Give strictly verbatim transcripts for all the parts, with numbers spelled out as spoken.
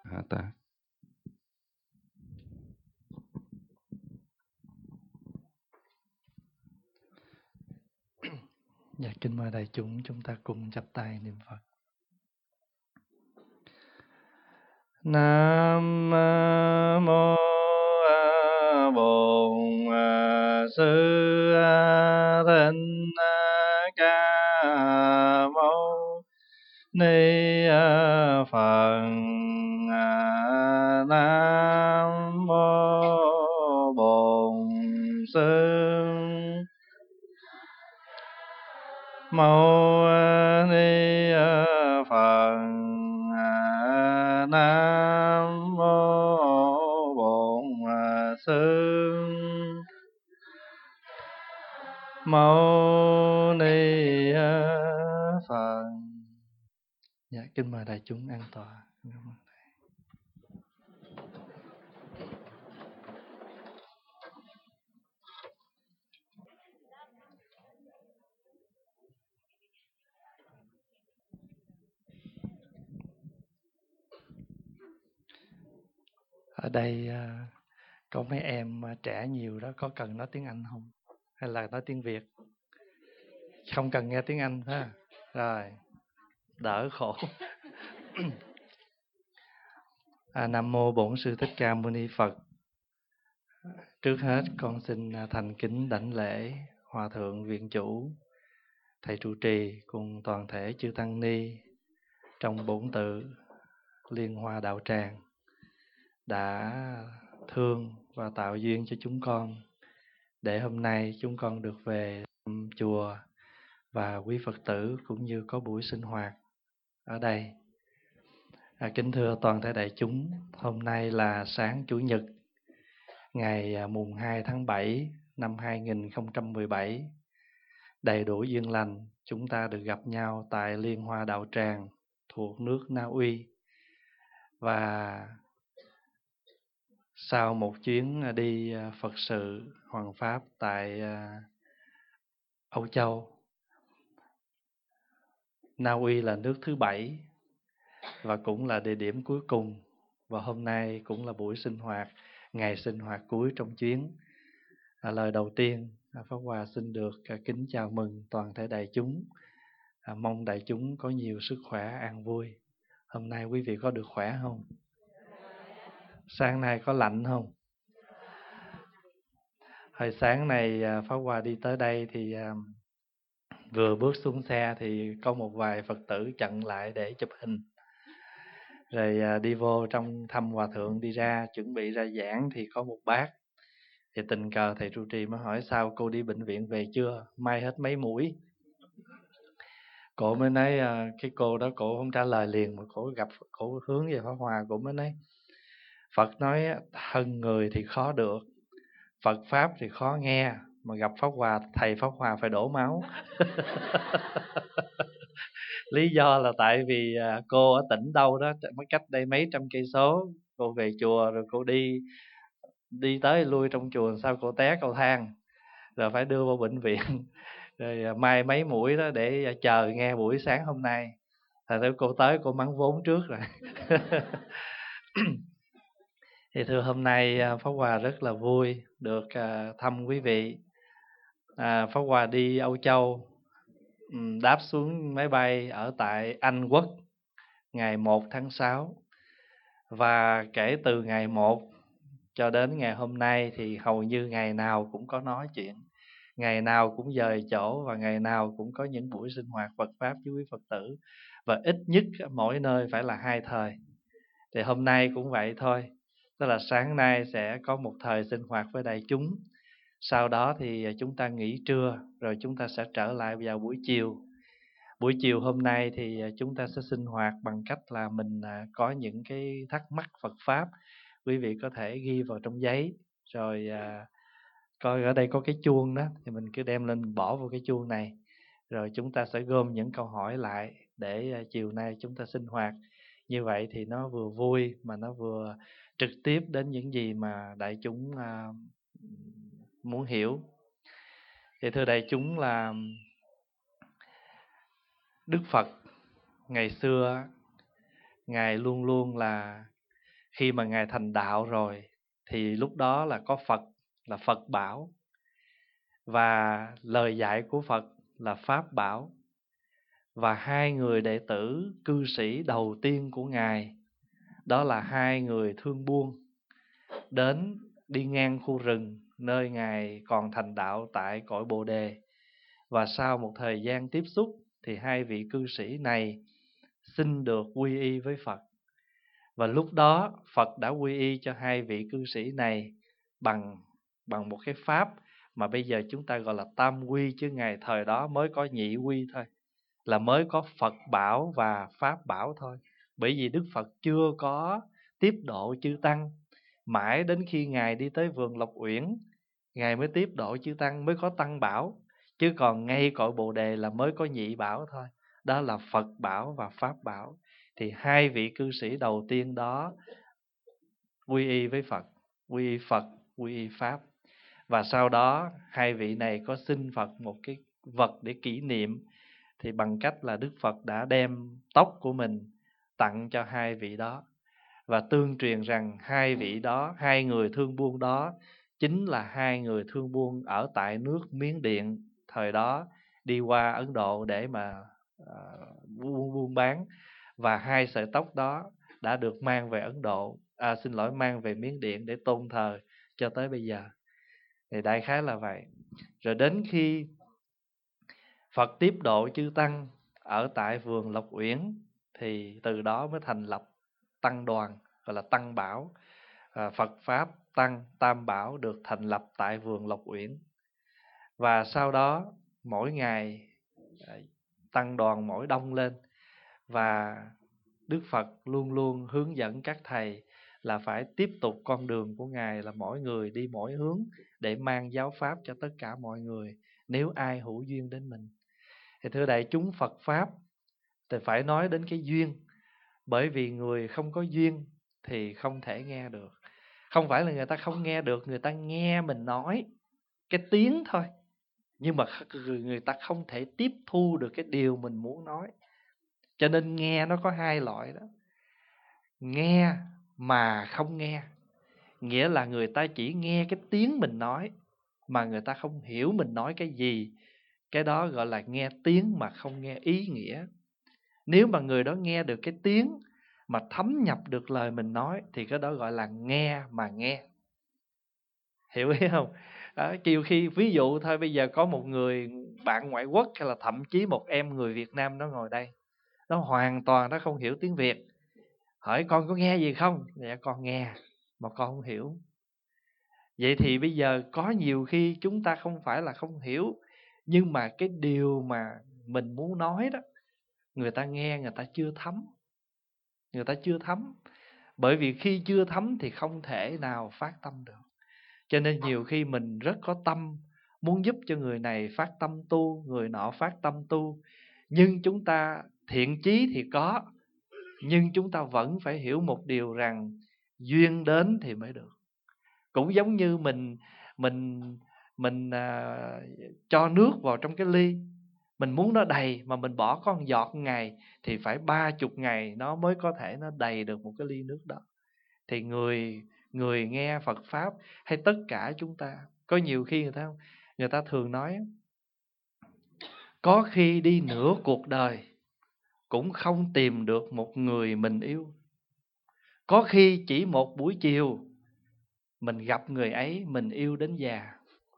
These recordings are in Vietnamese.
hạ tác. Dạ, kính mời đại chúng chúng ta cùng chắp tay niệm Phật. Nam mô Bổn Sư Thích Ca Mâu Ni Phật. Nam mô Bổn Sư Mâu Ni Phật. Nam mô Bổn Sư Mâu Ni Phật. Dạ, kính mời đại chúng an tọa. Ở đây có mấy em trẻ nhiều đó, có cần nói tiếng Anh không? Hay là nói tiếng Việt? Không cần nghe tiếng Anh ha. Rồi, đỡ khổ. À, Nam mô Bổn Sư Thích Ca Mâu Ni Phật. Trước hết con xin thành kính đảnh lễ Hòa thượng Viện Chủ, thầy trụ trì cùng toàn thể chư tăng ni trong bổn tự Liên Hoa Đạo Tràng đã thương và tạo duyên cho chúng con để hôm nay chúng con được về chùa và quý Phật tử cũng như có buổi sinh hoạt ở đây. À, kính thưa toàn thể đại chúng, hôm nay là sáng Chủ nhật ngày mùng hai tháng bảy năm hai nghìn không trăm mười bảy. Đầy đủ duyên lành, chúng ta được gặp nhau tại Liên Hoa Đạo Tràng thuộc nước Na Uy. Và sau một chuyến đi Phật sự Hoằng Pháp tại Âu Châu, Na Uy là nước thứ bảy và cũng là địa điểm cuối cùng. Và hôm nay cũng là buổi sinh hoạt, ngày sinh hoạt cuối trong chuyến. À, lời đầu tiên, Pháp Hòa xin được kính chào mừng toàn thể đại chúng. À, mong đại chúng có nhiều sức khỏe, an vui. Hôm nay quý vị có được khỏe không? Sáng nay có lạnh không? Hồi sáng này Pháp Hòa đi tới đây thì à, vừa bước xuống xe thì có một vài Phật tử chặn lại để chụp hình. Rồi à, đi vô trong thăm Hòa thượng, đi ra chuẩn bị ra giảng thì có một bác. Thì tình cờ thầy trụ trì mới hỏi sao cô đi bệnh viện về chưa? May hết mấy mũi. Cổ mới nói à, cái cô đó cổ không trả lời liền, mà cổ gặp cổ hướng về Pháp Hòa, cổ mới nói Phật nói thân người thì khó được, Phật Pháp thì khó nghe, mà gặp Pháp Hòa, thầy Pháp Hòa phải đổ máu. Lý do là tại vì cô ở tỉnh đâu đó, mới cách đây mấy trăm cây số, cô về chùa rồi cô đi đi tới lui trong chùa, sao cô té cầu thang, rồi phải đưa vào bệnh viện, rồi mai mấy mũi đó để chờ nghe buổi sáng hôm nay. Thật ra cô tới cô mắng vốn trước rồi. Thì thưa hôm nay Pháp Hòa rất là vui được thăm quý vị. À, Pháp Hòa đi Âu Châu, đáp xuống máy bay ở tại Anh Quốc ngày một tháng sáu. Và kể từ ngày một cho đến ngày hôm nay thì hầu như ngày nào cũng có nói chuyện, ngày nào cũng dời chỗ, và ngày nào cũng có những buổi sinh hoạt Phật Pháp với quý Phật tử. Và ít nhất mỗi nơi phải là hai thời. Thì hôm nay cũng vậy thôi. Tức là sáng nay sẽ có một thời sinh hoạt với đại chúng. Sau đó thì chúng ta nghỉ trưa, rồi chúng ta sẽ trở lại vào buổi chiều. Buổi chiều hôm nay thì chúng ta sẽ sinh hoạt bằng cách là mình có những cái thắc mắc Phật Pháp. Quý vị có thể ghi vào trong giấy, rồi à, coi ở đây có cái chuông đó, thì mình cứ đem lên mình bỏ vào cái chuông này. Rồi chúng ta sẽ gom những câu hỏi lại để chiều nay chúng ta sinh hoạt. Như vậy thì nó vừa vui mà nó vừa trực tiếp đến những gì mà đại chúng à, muốn hiểu. Thì thưa đại chúng là Đức Phật ngày xưa, Ngài luôn luôn là Khi mà Ngài thành đạo rồi thì lúc đó là có Phật, là Phật bảo, và lời dạy của Phật là Pháp bảo. Và hai người đệ tử cư sĩ đầu tiên của Ngài, đó là hai người thương buôn, đến đi ngang khu rừng nơi Ngài còn thành đạo tại cõi Bồ Đề. Và sau một thời gian tiếp xúc thì hai vị cư sĩ này xin được quy y với Phật. Và lúc đó Phật đã quy y cho hai vị cư sĩ này bằng bằng một cái pháp mà bây giờ chúng ta gọi là tam quy, chứ ngày thời đó mới có nhị quy thôi, là mới có Phật bảo và Pháp bảo thôi. Bởi vì Đức Phật chưa có tiếp độ chư tăng, mãi đến khi Ngài đi tới vườn Lộc Uyển, Ngài mới tiếp độ chư tăng, mới có tăng bảo. Chứ còn ngay cội Bồ Đề là mới có nhị bảo thôi, đó là Phật bảo và Pháp bảo. Thì hai vị cư sĩ đầu tiên đó quy y với Phật, quy y Phật, quy y Pháp. Và sau đó hai vị này có xin Phật một cái vật để kỷ niệm, thì bằng cách là Đức Phật đã đem tóc của mình tặng cho hai vị đó. Và tương truyền rằng hai vị đó, hai người thương buôn đó chính là hai người thương buôn ở tại nước Miến Điện thời đó, đi qua Ấn Độ để mà uh, buôn, buôn bán. Và hai sợi tóc đó đã được mang về Ấn Độ, à, xin lỗi, mang về Miến Điện để tôn thờ cho tới bây giờ. Thì đại khái là vậy. Rồi đến khi Phật tiếp độ chư tăng ở tại vườn Lộc Uyển, thì từ đó mới thành lập tăng đoàn, gọi là tăng bảo. à, Phật Pháp Tăng Tam Bảo được thành lập tại vườn Lộc Uyển. Và sau đó mỗi ngày tăng đoàn mỗi đông lên, và Đức Phật luôn luôn hướng dẫn các thầy là phải tiếp tục con đường của Ngài, là mỗi người đi mỗi hướng để mang giáo pháp cho tất cả mọi người, nếu ai hữu duyên đến mình. Thì thưa đại chúng Phật Pháp thì phải nói đến cái duyên, bởi vì người không có duyên thì không thể nghe được. Không phải là người ta không nghe được, người ta nghe mình nói cái tiếng thôi, nhưng mà người ta không thể tiếp thu được cái điều mình muốn nói. Cho nên nghe nó có hai loại đó. Nghe mà không nghe, nghĩa là người ta chỉ nghe cái tiếng mình nói mà người ta không hiểu mình nói cái gì. Cái đó gọi là nghe tiếng mà không nghe ý nghĩa. Nếu mà người đó nghe được cái tiếng mà thấm nhập được lời mình nói thì cái đó gọi là nghe mà nghe. Hiểu ý không? Đó, nhiều khi ví dụ thôi, bây giờ có một người bạn ngoại quốc hay là thậm chí một em người Việt Nam nó ngồi đây, nó hoàn toàn nó không hiểu tiếng Việt. Hỏi con có nghe gì không? Dạ con nghe, mà con không hiểu. Vậy thì bây giờ có nhiều khi chúng ta không phải là không hiểu, nhưng mà cái điều mà mình muốn nói đó, người ta nghe người ta chưa thấm. Người ta chưa thấm. Bởi vì khi chưa thấm thì không thể nào phát tâm được. Cho nên nhiều khi mình rất có tâm, muốn giúp cho người này phát tâm tu, người nọ phát tâm tu. Nhưng chúng ta thiện chí thì có, nhưng chúng ta vẫn phải hiểu một điều rằng duyên đến thì mới được. Cũng giống như mình mình mình à, cho nước vào trong cái ly, mình muốn nó đầy mà mình bỏ có một giọt một ngày thì phải ba chục ngày nó mới có thể nó đầy được một cái ly nước đó. Thì người người nghe Phật Pháp hay tất cả chúng ta, có nhiều khi người ta người ta thường nói có khi đi nửa cuộc đời cũng không tìm được một người mình yêu. Có khi chỉ một buổi chiều mình gặp người ấy, mình yêu đến già.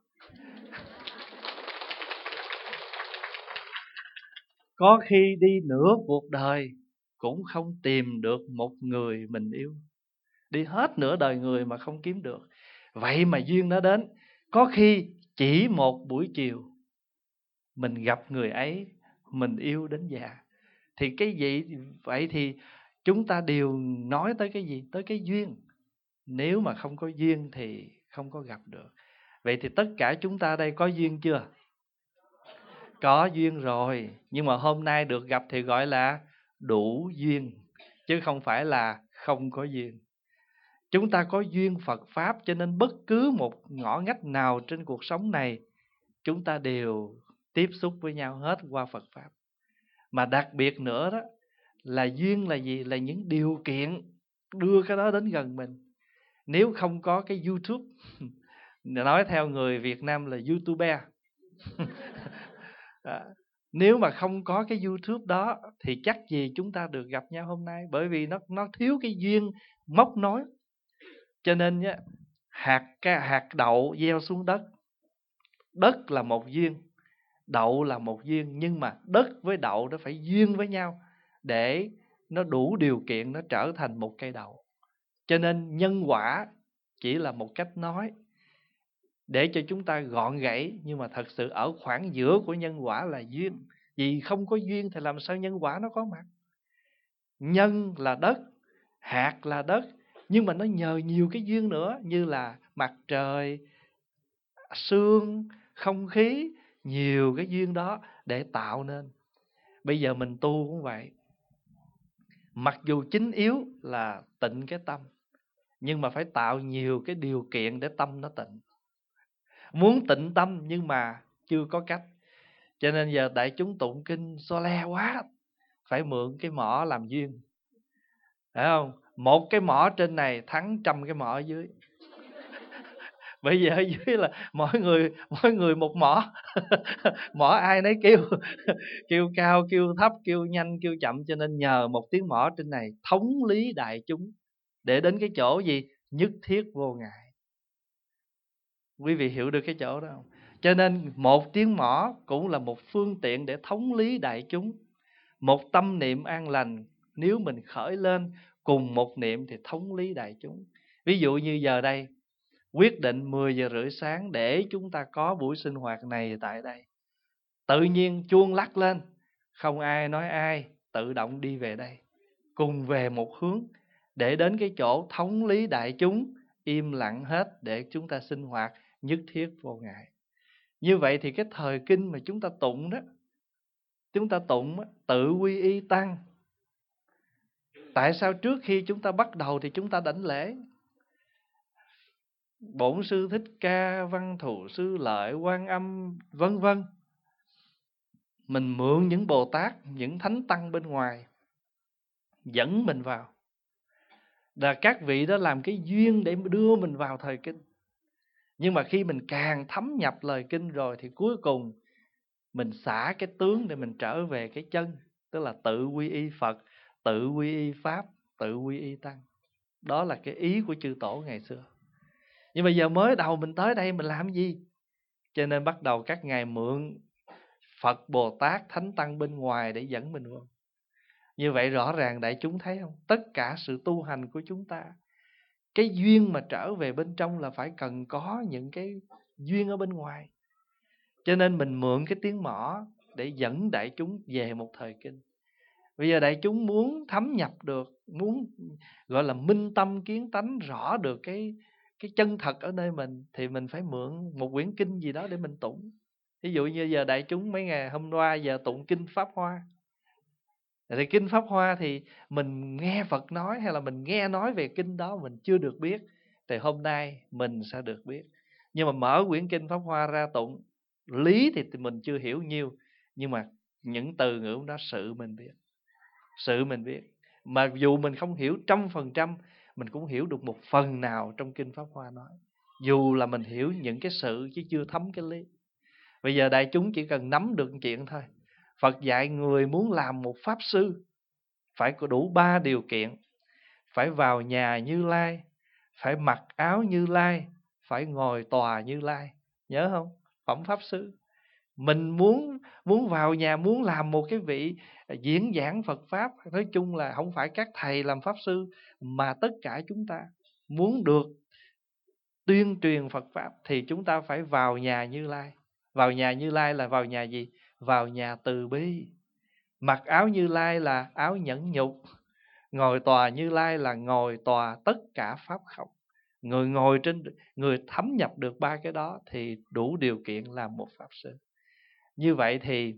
Có khi đi nửa cuộc đời cũng không tìm được một người mình yêu. Đi hết nửa đời người mà không kiếm được. Vậy mà duyên nó đến. Có khi chỉ một buổi chiều mình gặp người ấy, mình yêu đến già. Thì cái gì vậy thì chúng ta đều nói tới cái gì? Tới cái duyên. Nếu mà không có duyên thì không có gặp được. Vậy thì tất cả chúng ta đây có duyên chưa? Có duyên rồi. Nhưng mà hôm nay được gặp thì gọi là đủ duyên, chứ không phải là không có duyên. Chúng ta có duyên Phật Pháp, cho nên bất cứ một ngõ ngách nào trên cuộc sống này chúng ta đều tiếp xúc với nhau hết qua Phật Pháp. Mà đặc biệt nữa đó là duyên là gì? Là những điều kiện đưa cái đó đến gần mình. Nếu không có cái YouTube, nói theo người Việt Nam là YouTuber. Nếu mà không có cái YouTube đó thì chắc gì chúng ta được gặp nhau hôm nay, bởi vì nó nó thiếu cái duyên móc nối. Cho nên nhá, hạt cái hạt đậu gieo xuống đất, đất là một duyên, đậu là một duyên, nhưng mà đất với đậu nó phải duyên với nhau để nó đủ điều kiện nó trở thành một cây đậu. Cho nên nhân quả chỉ là một cách nói để cho chúng ta gọn gãy, nhưng mà thật sự ở khoảng giữa của nhân quả là duyên. Vì không có duyên thì làm sao nhân quả nó có mặt. Nhân là đất, hạt là đất, nhưng mà nó nhờ nhiều cái duyên nữa, như là mặt trời, sương, không khí, nhiều cái duyên đó để tạo nên. Bây giờ mình tu cũng vậy. Mặc dù chính yếu là tịnh cái tâm, nhưng mà phải tạo nhiều cái điều kiện để tâm nó tịnh. Muốn tịnh tâm nhưng mà chưa có cách. Cho nên giờ đại chúng tụng kinh so le quá, phải mượn cái mỏ làm duyên. Phải không? Một cái mỏ trên này thắng trăm cái mỏ ở dưới. Bây giờ ở dưới là mỗi người mỗi người một mỏ. Mỏ ai nấy kêu kêu cao, kêu thấp, kêu nhanh, kêu chậm. Cho nên nhờ một tiếng mỏ trên này thống lý đại chúng để đến cái chỗ gì? Nhất thiết vô ngại. Quý vị hiểu được cái chỗ đó không? Cho nên một tiếng mỏ cũng là một phương tiện để thống lý đại chúng. Một tâm niệm an lành nếu mình khởi lên cùng một niệm thì thống lý đại chúng. Ví dụ như giờ đây quyết định mười giờ rưỡi sáng để chúng ta có buổi sinh hoạt này tại đây. Tự nhiên chuông lắc lên, không ai nói ai, tự động đi về đây, cùng về một hướng để đến cái chỗ thống lý đại chúng, im lặng hết để chúng ta sinh hoạt nhất thiết vô ngại. Như vậy thì cái thời kinh mà chúng ta tụng đó, chúng ta tụng tự quy y tăng. Tại sao trước khi chúng ta bắt đầu thì chúng ta đảnh lễ Bổn Sư Thích Ca, Văn Thù Sư Lợi, Quan Âm, vân vân? Mình mượn những Bồ Tát, những thánh tăng bên ngoài dẫn mình vào. Là các vị đó làm cái duyên để đưa mình vào thời kinh. Nhưng mà khi mình càng thấm nhập lời kinh rồi thì cuối cùng mình xả cái tướng để mình trở về cái chân. Tức là tự quy y Phật, tự quy y Pháp, tự quy y Tăng. Đó là cái ý của chư tổ ngày xưa. Nhưng mà giờ mới đầu mình tới đây mình làm gì? Cho nên bắt đầu các ngài mượn Phật, Bồ Tát, Thánh Tăng bên ngoài để dẫn mình vô. Như vậy rõ ràng đại chúng thấy không? Tất cả sự tu hành của chúng ta, cái duyên mà trở về bên trong là phải cần có những cái duyên ở bên ngoài. Cho nên mình mượn cái tiếng mõ để dẫn đại chúng về một thời kinh. Bây giờ đại chúng muốn thấm nhập được, muốn gọi là minh tâm kiến tánh, rõ được cái cái chân thật ở nơi mình, thì mình phải mượn một quyển kinh gì đó để mình tụng. Ví dụ như giờ đại chúng mấy ngày hôm qua giờ tụng kinh Pháp Hoa. Thì kinh Pháp Hoa thì mình nghe Phật nói hay là mình nghe nói về kinh đó mình chưa được biết, thì hôm nay mình sẽ được biết. Nhưng mà mở quyển kinh Pháp Hoa ra tụng, lý thì mình chưa hiểu nhiều, nhưng mà những từ ngữ đó sự mình biết. Sự mình biết. Mà dù mình không hiểu trăm phần trăm, mình cũng hiểu được một phần nào trong kinh Pháp Hoa nói. Dù là mình hiểu những cái sự chứ chưa thấm cái lý. Bây giờ đại chúng chỉ cần nắm được chuyện thôi. Phật dạy người muốn làm một pháp sư phải có đủ ba điều kiện. Phải vào nhà Như Lai, phải mặc áo Như Lai, phải ngồi tòa Như Lai. Nhớ không? Phẩm pháp sư. Mình muốn muốn vào nhà, muốn làm một cái vị diễn giảng Phật Pháp. Nói chung là không phải các thầy làm pháp sư, mà tất cả chúng ta muốn được tuyên truyền Phật Pháp thì chúng ta phải vào nhà Như Lai. Vào nhà Như Lai là vào nhà gì? Vào nhà từ bi. Mặc áo Như Lai là áo nhẫn nhục. Ngồi tòa Như Lai là ngồi tòa tất cả pháp không. Người ngồi trên, người thấm nhập được ba cái đó thì đủ điều kiện làm một pháp sư. Như vậy thì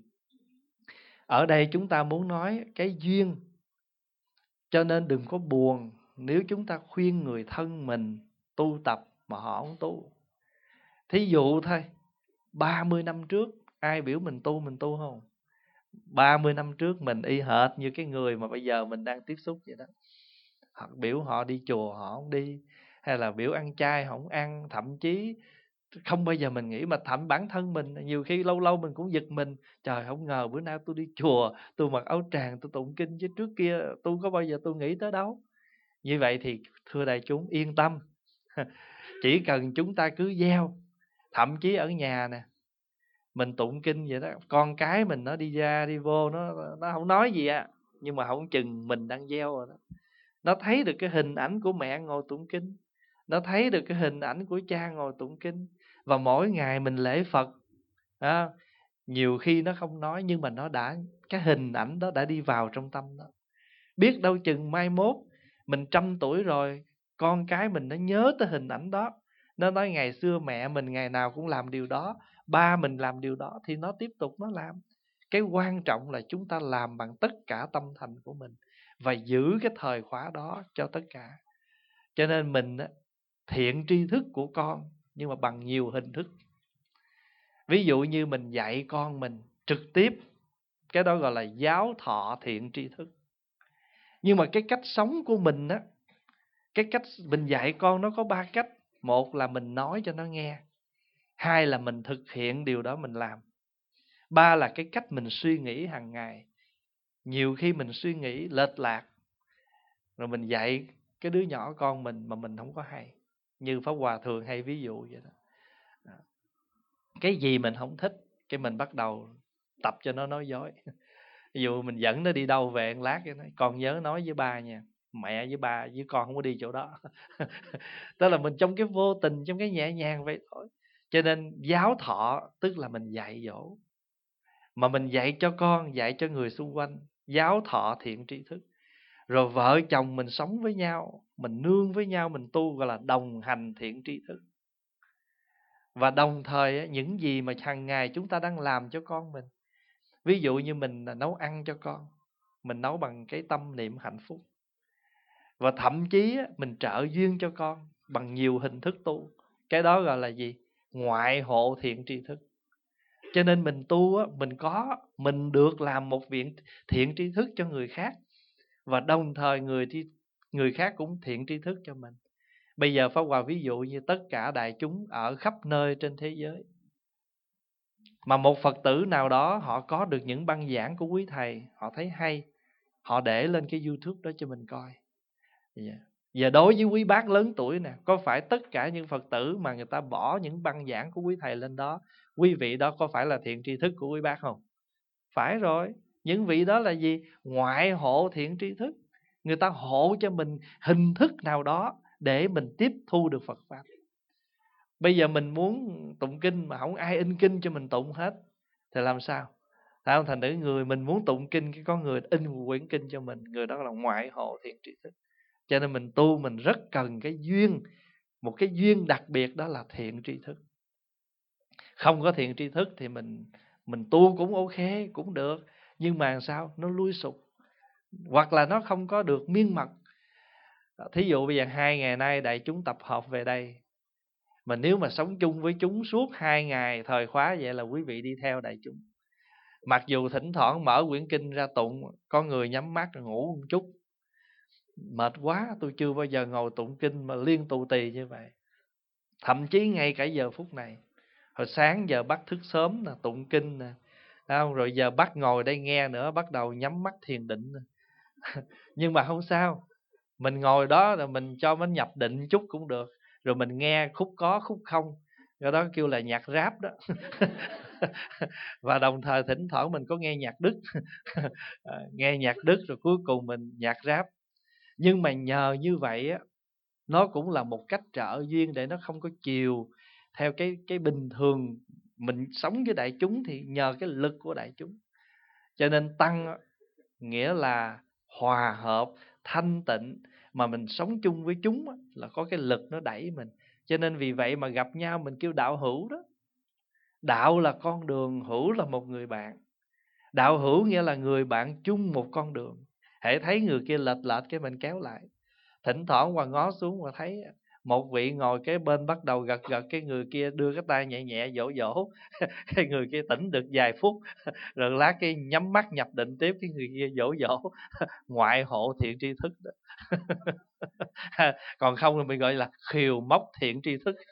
ở đây chúng ta muốn nói cái duyên. Cho nên đừng có buồn nếu chúng ta khuyên người thân mình tu tập mà họ không tu. Thí dụ thôi, ba mươi năm trước ai biểu mình tu mình tu không? ba mươi năm trước mình y hệt như cái người mà bây giờ mình đang tiếp xúc vậy đó. Hoặc biểu họ đi chùa họ không đi, hay là biểu ăn chay họ không ăn. Thậm chí không bao giờ mình nghĩ, mà thậm bản thân mình nhiều khi lâu lâu mình cũng giật mình. Trời, không ngờ bữa nay tôi đi chùa, tôi mặc áo tràng, tôi tụng kinh, chứ trước kia tôi có bao giờ tôi nghĩ tới đâu. Như vậy thì thưa đại chúng yên tâm. Chỉ cần chúng ta cứ gieo, thậm chí ở nhà nè, mình tụng kinh vậy đó, con cái mình nó đi ra đi vô, nó nó không nói gì á, nhưng mà không chừng mình đang gieo rồi đó. Nó thấy được cái hình ảnh của mẹ ngồi tụng kinh, nó thấy được cái hình ảnh của cha ngồi tụng kinh, và mỗi ngày mình lễ Phật à, nhiều khi nó không nói, nhưng mà nó đã, cái hình ảnh đó đã đi vào trong tâm đó. Biết đâu chừng mai mốt mình trăm tuổi rồi, con cái mình nó nhớ tới hình ảnh đó, nó nói ngày xưa mẹ mình ngày nào cũng làm điều đó, ba mình làm điều đó, thì nó tiếp tục nó làm. Cái quan trọng là chúng ta làm bằng tất cả tâm thành của mình, và giữ cái thời khóa đó cho tất cả. Cho nên mình thiện tri thức của con, nhưng mà bằng nhiều hình thức. Ví dụ như mình dạy con mình trực tiếp, cái đó gọi là giáo thọ thiện tri thức. Nhưng mà cái cách sống của mình á, cái cách mình dạy con nó có ba cách. Một là mình nói cho nó nghe, hai là mình thực hiện điều đó mình làm, ba là cái cách mình suy nghĩ hàng ngày. Nhiều khi mình suy nghĩ lệch lạc, rồi mình dạy cái đứa nhỏ con mình mà mình không có hay. Như Pháp Hòa thường hay ví dụ vậy đó. Cái gì mình không thích, cái mình bắt đầu tập cho nó nói dối. Ví dụ mình dẫn nó đi đâu về một lát, cái nói con nhớ nói với ba nha, mẹ với ba với con không có đi chỗ đó. Tức là mình trong cái vô tình, trong cái nhẹ nhàng vậy thôi. Cho nên giáo thọ tức là mình dạy dỗ, mà mình dạy cho con, dạy cho người xung quanh, giáo thọ thiện tri thức. Rồi vợ chồng mình sống với nhau, mình nương với nhau, mình tu, gọi là đồng hành thiện tri thức. Và đồng thời những gì mà hàng ngày chúng ta đang làm cho con mình, ví dụ như mình nấu ăn cho con, mình nấu bằng cái tâm niệm hạnh phúc. Và thậm chí mình trợ duyên cho con bằng nhiều hình thức tu. Cái đó gọi là gì? Ngoại hộ thiện tri thức. Cho nên mình tu, mình có, mình được làm một viện thiện tri thức cho người khác, và đồng thời người người khác cũng thiện tri thức cho mình. Bây giờ Pháp Hòa ví dụ như tất cả đại chúng ở khắp nơi trên thế giới, mà một Phật tử nào đó họ có được những băng giảng của quý thầy, họ thấy hay, họ để lên cái YouTube đó cho mình coi. Yeah. Giờ đối với quý bác lớn tuổi nè, có phải tất cả những Phật tử mà người ta bỏ những băng giảng của quý thầy lên đó, quý vị đó có phải là thiện tri thức của quý bác không? Phải rồi. Những vị đó là gì? Ngoại hộ thiện tri thức. Người ta hộ cho mình hình thức nào đó để mình tiếp thu được Phật Pháp. Bây giờ mình muốn tụng kinh mà không ai in kinh cho mình tụng hết, thì làm sao? Sao thành nữ người mình muốn tụng kinh, cái có người in một quyển kinh cho mình, người đó là ngoại hộ thiện tri thức. Cho nên mình tu mình rất cần cái duyên, một cái duyên đặc biệt, đó là thiện tri thức. Không có thiện tri thức thì mình mình tu cũng ok, cũng được, nhưng mà sao? Nó lui sụp, hoặc là nó không có được miên mật. Thí dụ bây giờ hai ngày nay đại chúng tập hợp về đây, mà nếu mà sống chung với chúng suốt hai ngày thời khóa vậy là quý vị đi theo đại chúng. Mặc dù thỉnh thoảng mở quyển kinh ra tụng, có người nhắm mắt rồi ngủ một chút, mệt quá, tôi chưa bao giờ ngồi tụng kinh mà liên tù tì như vậy. Thậm chí ngay cả giờ phút này, hồi sáng giờ bắt thức sớm nè, tụng kinh nè, rồi giờ bắt ngồi đây nghe nữa, bắt đầu nhắm mắt thiền định. Nhưng mà không sao, mình ngồi đó rồi mình cho nó nhập định chút cũng được, rồi mình nghe khúc có khúc không, cái đó kêu là nhạc rap đó. Và đồng thời thỉnh thoảng mình có nghe nhạc Đức. Nghe nhạc Đức rồi cuối cùng mình nhạc rap. Nhưng mà nhờ như vậy á, nó cũng là một cách trợ duyên để nó không có chiều theo cái cái bình thường mình sống với đại chúng, thì nhờ cái lực của đại chúng. Cho nên tăng nghĩa là hòa hợp, thanh tịnh, mà mình sống chung với chúng là có cái lực nó đẩy mình. Cho nên vì vậy mà gặp nhau mình kêu đạo hữu đó. Đạo là con đường, hữu là một người bạn. Đạo hữu nghĩa là người bạn chung một con đường. Hễ thấy người kia lệch lệch cái mình kéo lại. Thỉnh thoảng qua ngó xuống và thấy Một vị ngồi kế bên bắt đầu gật gật, cái người kia đưa cái tay nhẹ nhẹ dỗ dỗ cái người kia tỉnh được vài phút rồi lát cái nhắm mắt nhập định tiếp, cái người kia dỗ dỗ ngoại hộ thiện tri thức đó. Còn không thì mình gọi là khiều móc thiện tri thức.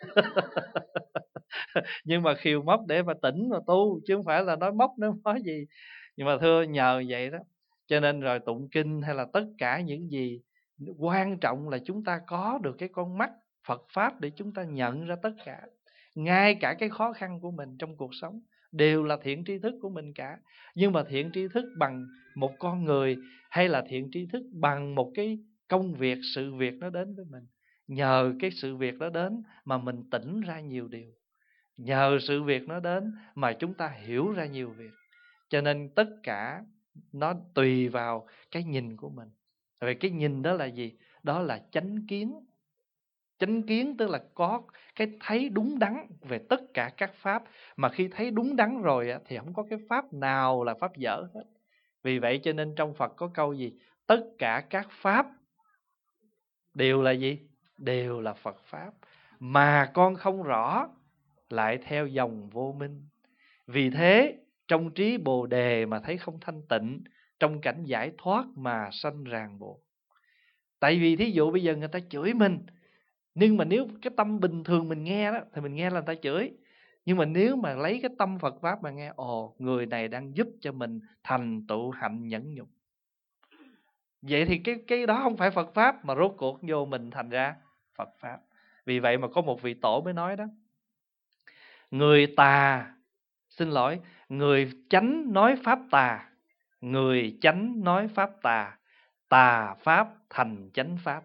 Nhưng mà khiều móc để mà tỉnh mà tu, chứ không phải là nói móc nó nói gì. Nhưng mà thưa, nhờ vậy đó cho nên rồi tụng kinh hay là tất cả những gì quan trọng là chúng ta có được cái con mắt Phật Pháp để chúng ta nhận ra tất cả, ngay cả cái khó khăn của mình trong cuộc sống đều là thiện tri thức của mình cả. Nhưng mà thiện tri thức bằng một con người, hay là thiện tri thức bằng một cái công việc, sự việc nó đến với mình. Nhờ cái sự việc đó đến mà mình tỉnh ra nhiều điều. Nhờ sự việc nó đến mà chúng ta hiểu ra nhiều việc. Cho nên tất cả nó tùy vào cái nhìn của mình. Vậy cái nhìn đó là gì? Đó là chánh kiến. Chánh kiến tức là có cái thấy đúng đắn về tất cả các pháp. Mà khi thấy đúng đắn rồi thì không có cái pháp nào là pháp dở hết. Vì vậy cho nên trong Phật có câu gì? Tất cả các pháp đều là gì? Đều là Phật Pháp. Mà con không rõ lại theo dòng vô minh. Vì thế trong trí Bồ Đề mà thấy không thanh tịnh, trong cảnh giải thoát mà sanh ràng buộc. Tại vì thí dụ bây giờ người ta chửi mình, nhưng mà nếu cái tâm bình thường mình nghe đó thì mình nghe là người ta chửi. Nhưng mà nếu mà lấy cái tâm Phật Pháp mà nghe, ồ, người này đang giúp cho mình thành tựu hạnh nhẫn nhục, vậy thì cái cái đó không phải Phật Pháp, mà rốt cuộc vô mình thành ra Phật Pháp. Vì vậy mà có một vị tổ mới nói đó: Người tà, xin lỗi, người chánh nói Pháp tà, người chánh nói Pháp tà, tà Pháp thành chánh Pháp.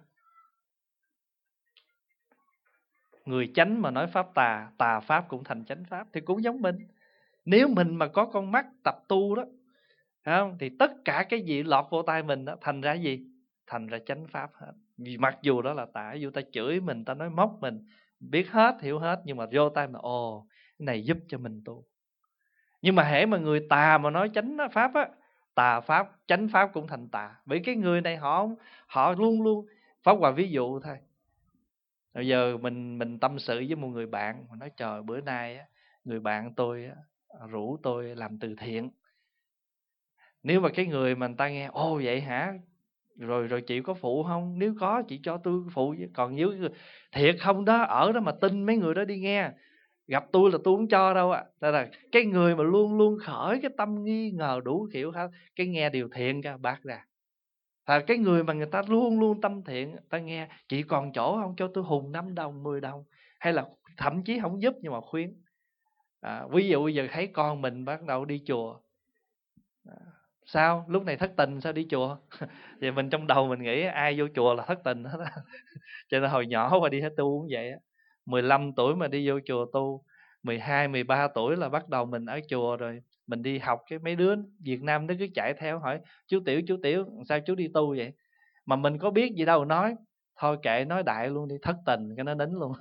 Người chánh mà nói Pháp tà, tà Pháp cũng thành chánh Pháp. Thì cũng giống mình. Nếu mình mà có con mắt tập tu đó, không, thì tất cả cái gì lọt vô tai mình đó, thành ra gì? Thành ra chánh Pháp hết. Vì mặc dù đó là tà, dù ta chửi mình, ta nói móc mình, biết hết, hiểu hết, nhưng mà vô tai mà ồ, cái này giúp cho mình tu. Nhưng mà hễ mà người tà mà nói chánh Pháp á, tà Pháp, chánh Pháp cũng thành tà. Bởi cái người này họ họ luôn luôn, Pháp Hòa ví dụ thôi. Bây giờ mình mình tâm sự với một người bạn, mà nói trời, bữa nay á, người bạn tôi á, rủ tôi làm từ thiện. Nếu mà cái người mà người ta nghe, ồ vậy hả, rồi rồi chị có phụ không? Nếu có chị cho tôi phụ. Còn nếu thiệt không đó, ở đó mà tin mấy người đó đi nghe, gặp tôi là tôi không cho đâu ạ. À. Là cái người mà luôn luôn khởi cái tâm nghi ngờ đủ kiểu hết, cái nghe điều thiện ra bác ra. À, cái người mà người ta luôn luôn tâm thiện, ta nghe chị còn chỗ không, cho tôi hùn năm đồng, mười đồng, hay là thậm chí không giúp nhưng mà khuyến. À, ví dụ bây giờ thấy con mình bắt đầu đi chùa, à, sao lúc này thất tình sao đi chùa? Thì mình trong đầu mình nghĩ ai vô chùa là thất tình hết á. Cho nên hồi nhỏ qua đi hết tu cũng vậy á. mười lăm tuổi mà đi vô chùa tu, mười hai, mười ba tuổi là bắt đầu mình ở chùa rồi. Mình đi học, cái mấy đứa Việt Nam nó cứ chạy theo hỏi chú Tiểu, chú Tiểu sao chú đi tu vậy? Mà mình có biết gì đâu nói, thôi kệ nói đại luôn đi, thất tình cái nó đính luôn.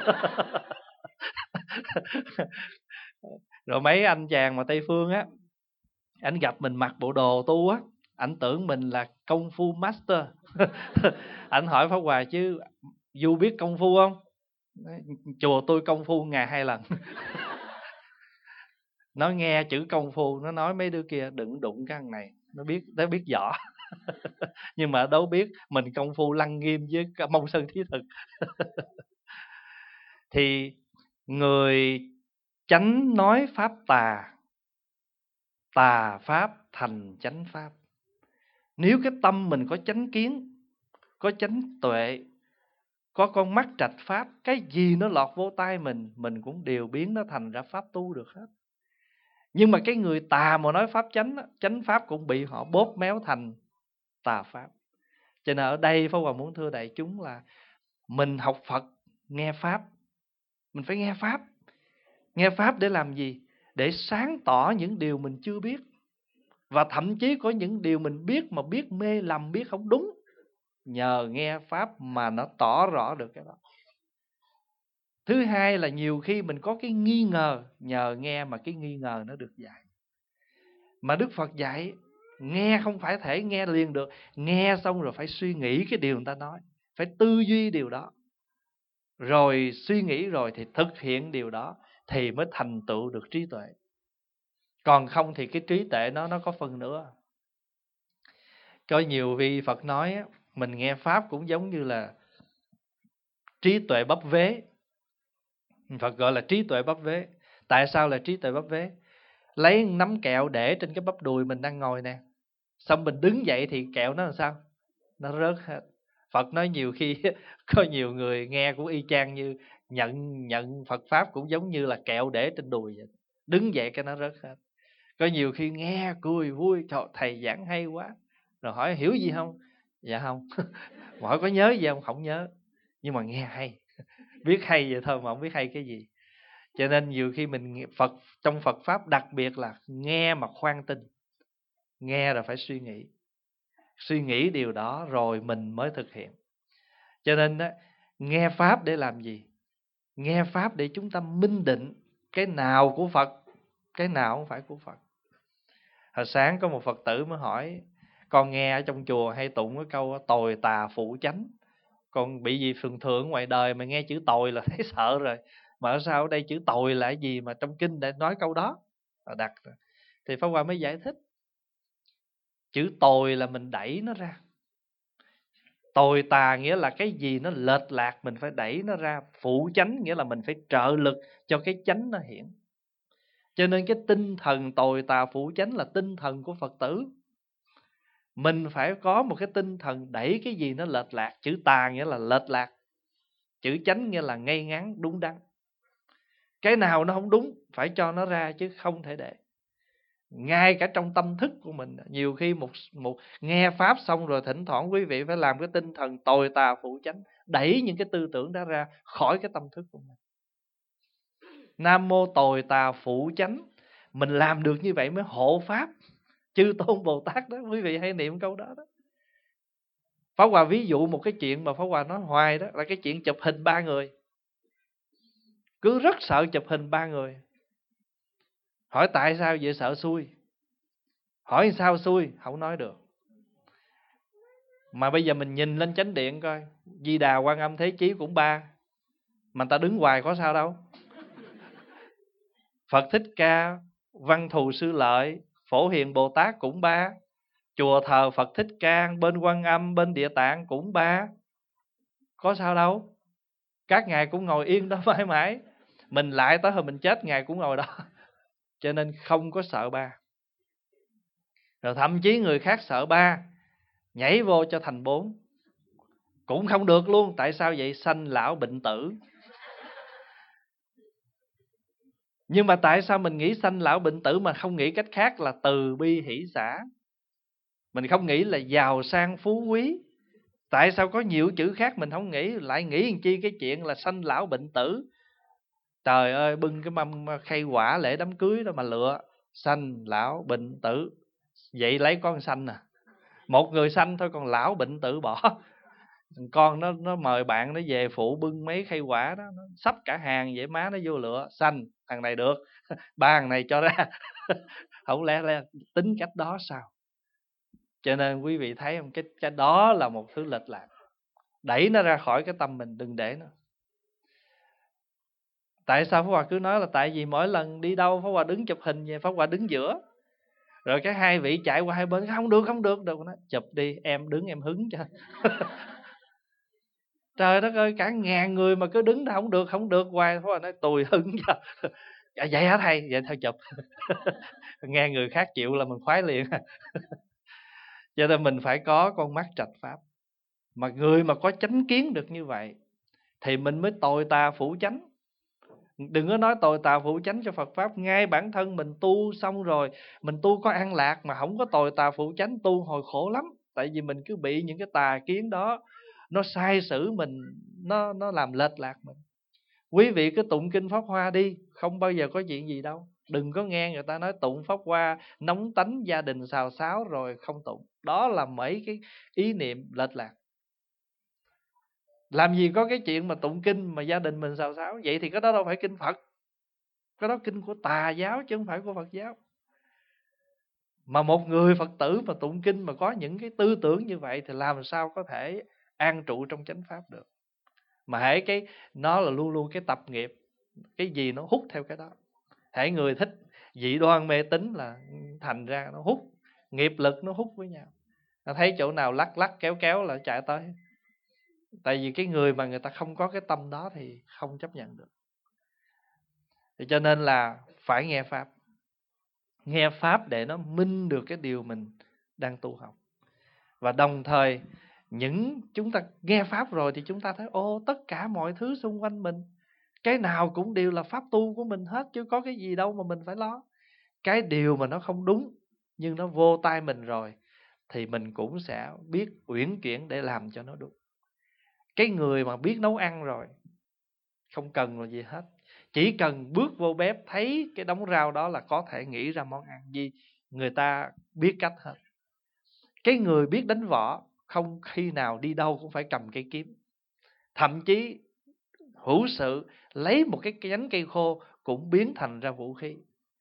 Rồi mấy anh chàng mà Tây Phương á, anh gặp mình mặc bộ đồ tu á, anh tưởng mình là công phu master. Anh hỏi Pháp Hòa chứ Du biết công phu không? Chùa tôi công phu ngày hai lần. Nó nghe chữ công phu, nó nói mấy đứa kia đừng đụng cái thằng này, nó biết, nó biết võ. Nhưng mà đâu biết mình công phu lăng nghiêm với mông sơn thí thực. Thì người chánh nói Pháp tà, tà Pháp thành chánh Pháp. Nếu cái tâm mình có chánh kiến, có chánh tuệ, có con mắt trạch Pháp, cái gì nó lọt vô tai mình, mình cũng đều biến nó thành ra Pháp tu được hết. Nhưng mà cái người tà mà nói Pháp chánh, chánh Pháp cũng bị họ bóp méo thành tà Pháp. Cho nên ở đây Pháp Hòa muốn thưa đại chúng là mình học Phật, nghe Pháp, mình phải nghe Pháp. Nghe Pháp để làm gì? Để sáng tỏ những điều mình chưa biết. Và thậm chí có những điều mình biết mà biết mê lầm, biết không đúng. Nhờ nghe Pháp mà nó tỏ rõ được cái đó. Thứ hai là nhiều khi mình có cái nghi ngờ, nhờ nghe mà cái nghi ngờ nó được giải. Mà Đức Phật dạy, nghe không phải thể nghe liền được. Nghe xong rồi phải suy nghĩ cái điều người ta nói, phải tư duy điều đó. rồi suy nghĩ rồi thì thực hiện điều đó thì mới thành tựu được trí tuệ. Còn không thì cái trí tuệ nó nó có phần nữa. Có nhiều vị Phật nói mình nghe pháp cũng giống như là trí tuệ bắp vế. Phật gọi là trí tuệ bắp vế. Tại sao là trí tuệ bắp vế? Lấy nắm kẹo để trên cái bắp đùi mình đang ngồi nè, xong mình đứng dậy thì kẹo nó làm sao? Nó rớt hết. Phật nói nhiều khi có nhiều người nghe cũng y chang như nhận nhận Phật pháp cũng giống như là kẹo để trên đùi vậy. Đứng dậy cái nó rớt hết. Có nhiều khi nghe cười vui, trời thầy giảng hay quá. Rồi hỏi hiểu gì không? Dạ không. Hỏi có nhớ gì không? Không nhớ. Nhưng mà nghe hay. Biết hay vậy thôi mà không biết hay cái gì. Cho nên nhiều khi mình Phật trong Phật pháp đặc biệt là nghe mà khoan tin. Nghe rồi phải suy nghĩ. Suy nghĩ điều đó rồi mình mới thực hiện. Cho nên đó, nghe pháp để làm gì? Nghe pháp để chúng ta minh định cái nào của Phật, cái nào không phải của Phật. Hồi sáng có một Phật tử mới hỏi, con nghe ở trong chùa hay tụng cái câu tồi tà phụ chánh. Còn bị gì thường thường ngoài đời mà nghe chữ tồi là thấy sợ rồi. Mà ở sao ở đây chữ tồi là cái gì mà trong kinh để nói câu đó? Đặt. Thì Pháp Hòa mới giải thích. Chữ tồi là mình đẩy nó ra. Tồi tà nghĩa là cái gì nó lệch lạc mình phải đẩy nó ra. Phụ chánh nghĩa là mình phải trợ lực cho cái chánh nó hiện. Cho nên cái tinh thần tồi tà phụ chánh là tinh thần của Phật tử. Mình phải có một cái tinh thần đẩy cái gì nó lệch lạc. Chữ tà nghĩa là lệch lạc. Chữ chánh nghĩa là ngay ngắn đúng đắn. Cái nào nó không đúng phải cho nó ra chứ không thể để. Ngay cả trong tâm thức của mình, nhiều khi một một nghe pháp xong rồi thỉnh thoảng quý vị phải làm cái tinh thần tồi tà phụ chánh, đẩy những cái tư tưởng đó ra khỏi cái tâm thức của mình. Nam mô tồi tà phụ chánh, mình làm được như vậy mới hộ pháp chư tôn Bồ Tát đó. Quý vị hay niệm câu đó đó. Pháp Hòa ví dụ một cái chuyện mà Pháp Hòa nói hoài đó là cái chuyện chụp hình ba người. Cứ rất sợ chụp hình ba người. Hỏi tại sao vậy? Sợ xui. Hỏi sao xui? Không nói được. Mà bây giờ mình nhìn lên chánh điện coi, Di Đà, Quan Âm, Thế Chí cũng ba, mà ta đứng hoài có sao đâu. Phật Thích Ca, Văn Thù Sư Lợi, Phổ Hiền Bồ Tát cũng ba. Chùa thờ Phật Thích Ca, bên Quan Âm, bên Địa Tạng cũng ba. Có sao đâu. Các ngài cũng ngồi yên đó mãi mãi. Mình lại tới hồi mình chết ngài cũng ngồi đó. Cho nên không có sợ ba. Rồi thậm chí người khác sợ ba, nhảy vô cho thành bốn cũng không được luôn. Tại sao vậy? Sanh lão bệnh tử. Nhưng mà tại sao mình nghĩ sanh lão bệnh tử mà không nghĩ cách khác là từ bi hỷ xả? Mình không nghĩ là giàu sang phú quý. Tại sao có nhiều chữ khác mình không nghĩ, lại nghĩ làm chi cái chuyện là sanh lão bệnh tử? Trời ơi, bưng cái mâm khay quả lễ đám cưới đó mà lựa sanh lão bệnh tử. Vậy lấy con sanh à? Một người sanh thôi, còn lão bệnh tử bỏ. Con nó nó mời bạn nó về phụ bưng mấy khay quả đó, nó sắp cả hàng vậy, má nó vô lựa sanh thằng này được, ba thằng này cho ra. Không lẽ là tính cách đó sao? Cho nên quý vị thấy không, cái cái đó là một thứ lệch lạc. Đẩy nó ra khỏi cái tâm mình, đừng để nó. Tại sao Pháp Hòa cứ nói là tại vì mỗi lần đi đâu Pháp Hòa đứng chụp hình về, Pháp Hòa đứng giữa. Rồi cái hai vị chạy qua hai bên, không được, không được, được. Nói, chụp đi, em đứng em hứng cho. Trời đất ơi, cả ngàn người mà cứ đứng đó không được, không được hoài. Pháp Hòa nói tùy hứng cho. Dạ, vậy hả thầy? Vậy thôi chụp. Nghe người khác chịu là mình khoái liền. Cho nên mình phải có con mắt trạch pháp. Mà người mà có chánh kiến được như vậy thì mình mới tồi tà phủ chánh. Đừng có nói tồi tà phụ chánh cho Phật pháp. Ngay bản thân mình tu xong rồi, mình tu có an lạc mà không có tồi tà phụ chánh, tu hồi khổ lắm. Tại vì mình cứ bị những cái tà kiến đó nó sai sử mình, Nó nó làm lệch lạc mình. Quý vị cứ tụng kinh Pháp Hoa đi, không bao giờ có chuyện gì đâu. Đừng có nghe người ta nói tụng Pháp Hoa nóng tánh gia đình xào xáo rồi không tụng. Đó là mấy cái ý niệm lệch lạc. Làm gì có cái chuyện mà tụng kinh mà gia đình mình xào xáo. Vậy thì cái đó đâu phải kinh Phật. Cái đó kinh của tà giáo chứ không phải của Phật giáo. Mà một người Phật tử mà tụng kinh mà có những cái tư tưởng như vậy thì làm sao có thể an trụ trong chánh pháp được. Mà hễ cái nó là luôn luôn cái tập nghiệp, cái gì nó hút theo cái đó. Hễ người thích dị đoan mê tín là thành ra nó hút, nghiệp lực nó hút với nhau. Nó thấy chỗ nào lắc lắc kéo kéo là chạy tới. Tại vì cái người mà người ta không có cái tâm đó thì không chấp nhận được. Thì cho nên là phải nghe Pháp. Nghe Pháp để nó minh được cái điều mình đang tu học. Và đồng thời những chúng ta nghe Pháp rồi thì chúng ta thấy ô, tất cả mọi thứ xung quanh mình, cái nào cũng đều là pháp tu của mình hết, chứ có cái gì đâu mà mình phải lo. Cái điều mà nó không đúng nhưng nó vô tay mình rồi thì mình cũng sẽ biết uyển chuyển để làm cho nó đúng. Cái người mà biết nấu ăn rồi không cần là gì hết, chỉ cần bước vô bếp thấy cái đống rau đó là có thể nghĩ ra món ăn gì, người ta biết cách hết. Cái người biết đánh võ không khi nào đi đâu cũng phải cầm cây kiếm, thậm chí hữu sự lấy một cái nhánh cây khô cũng biến thành ra vũ khí.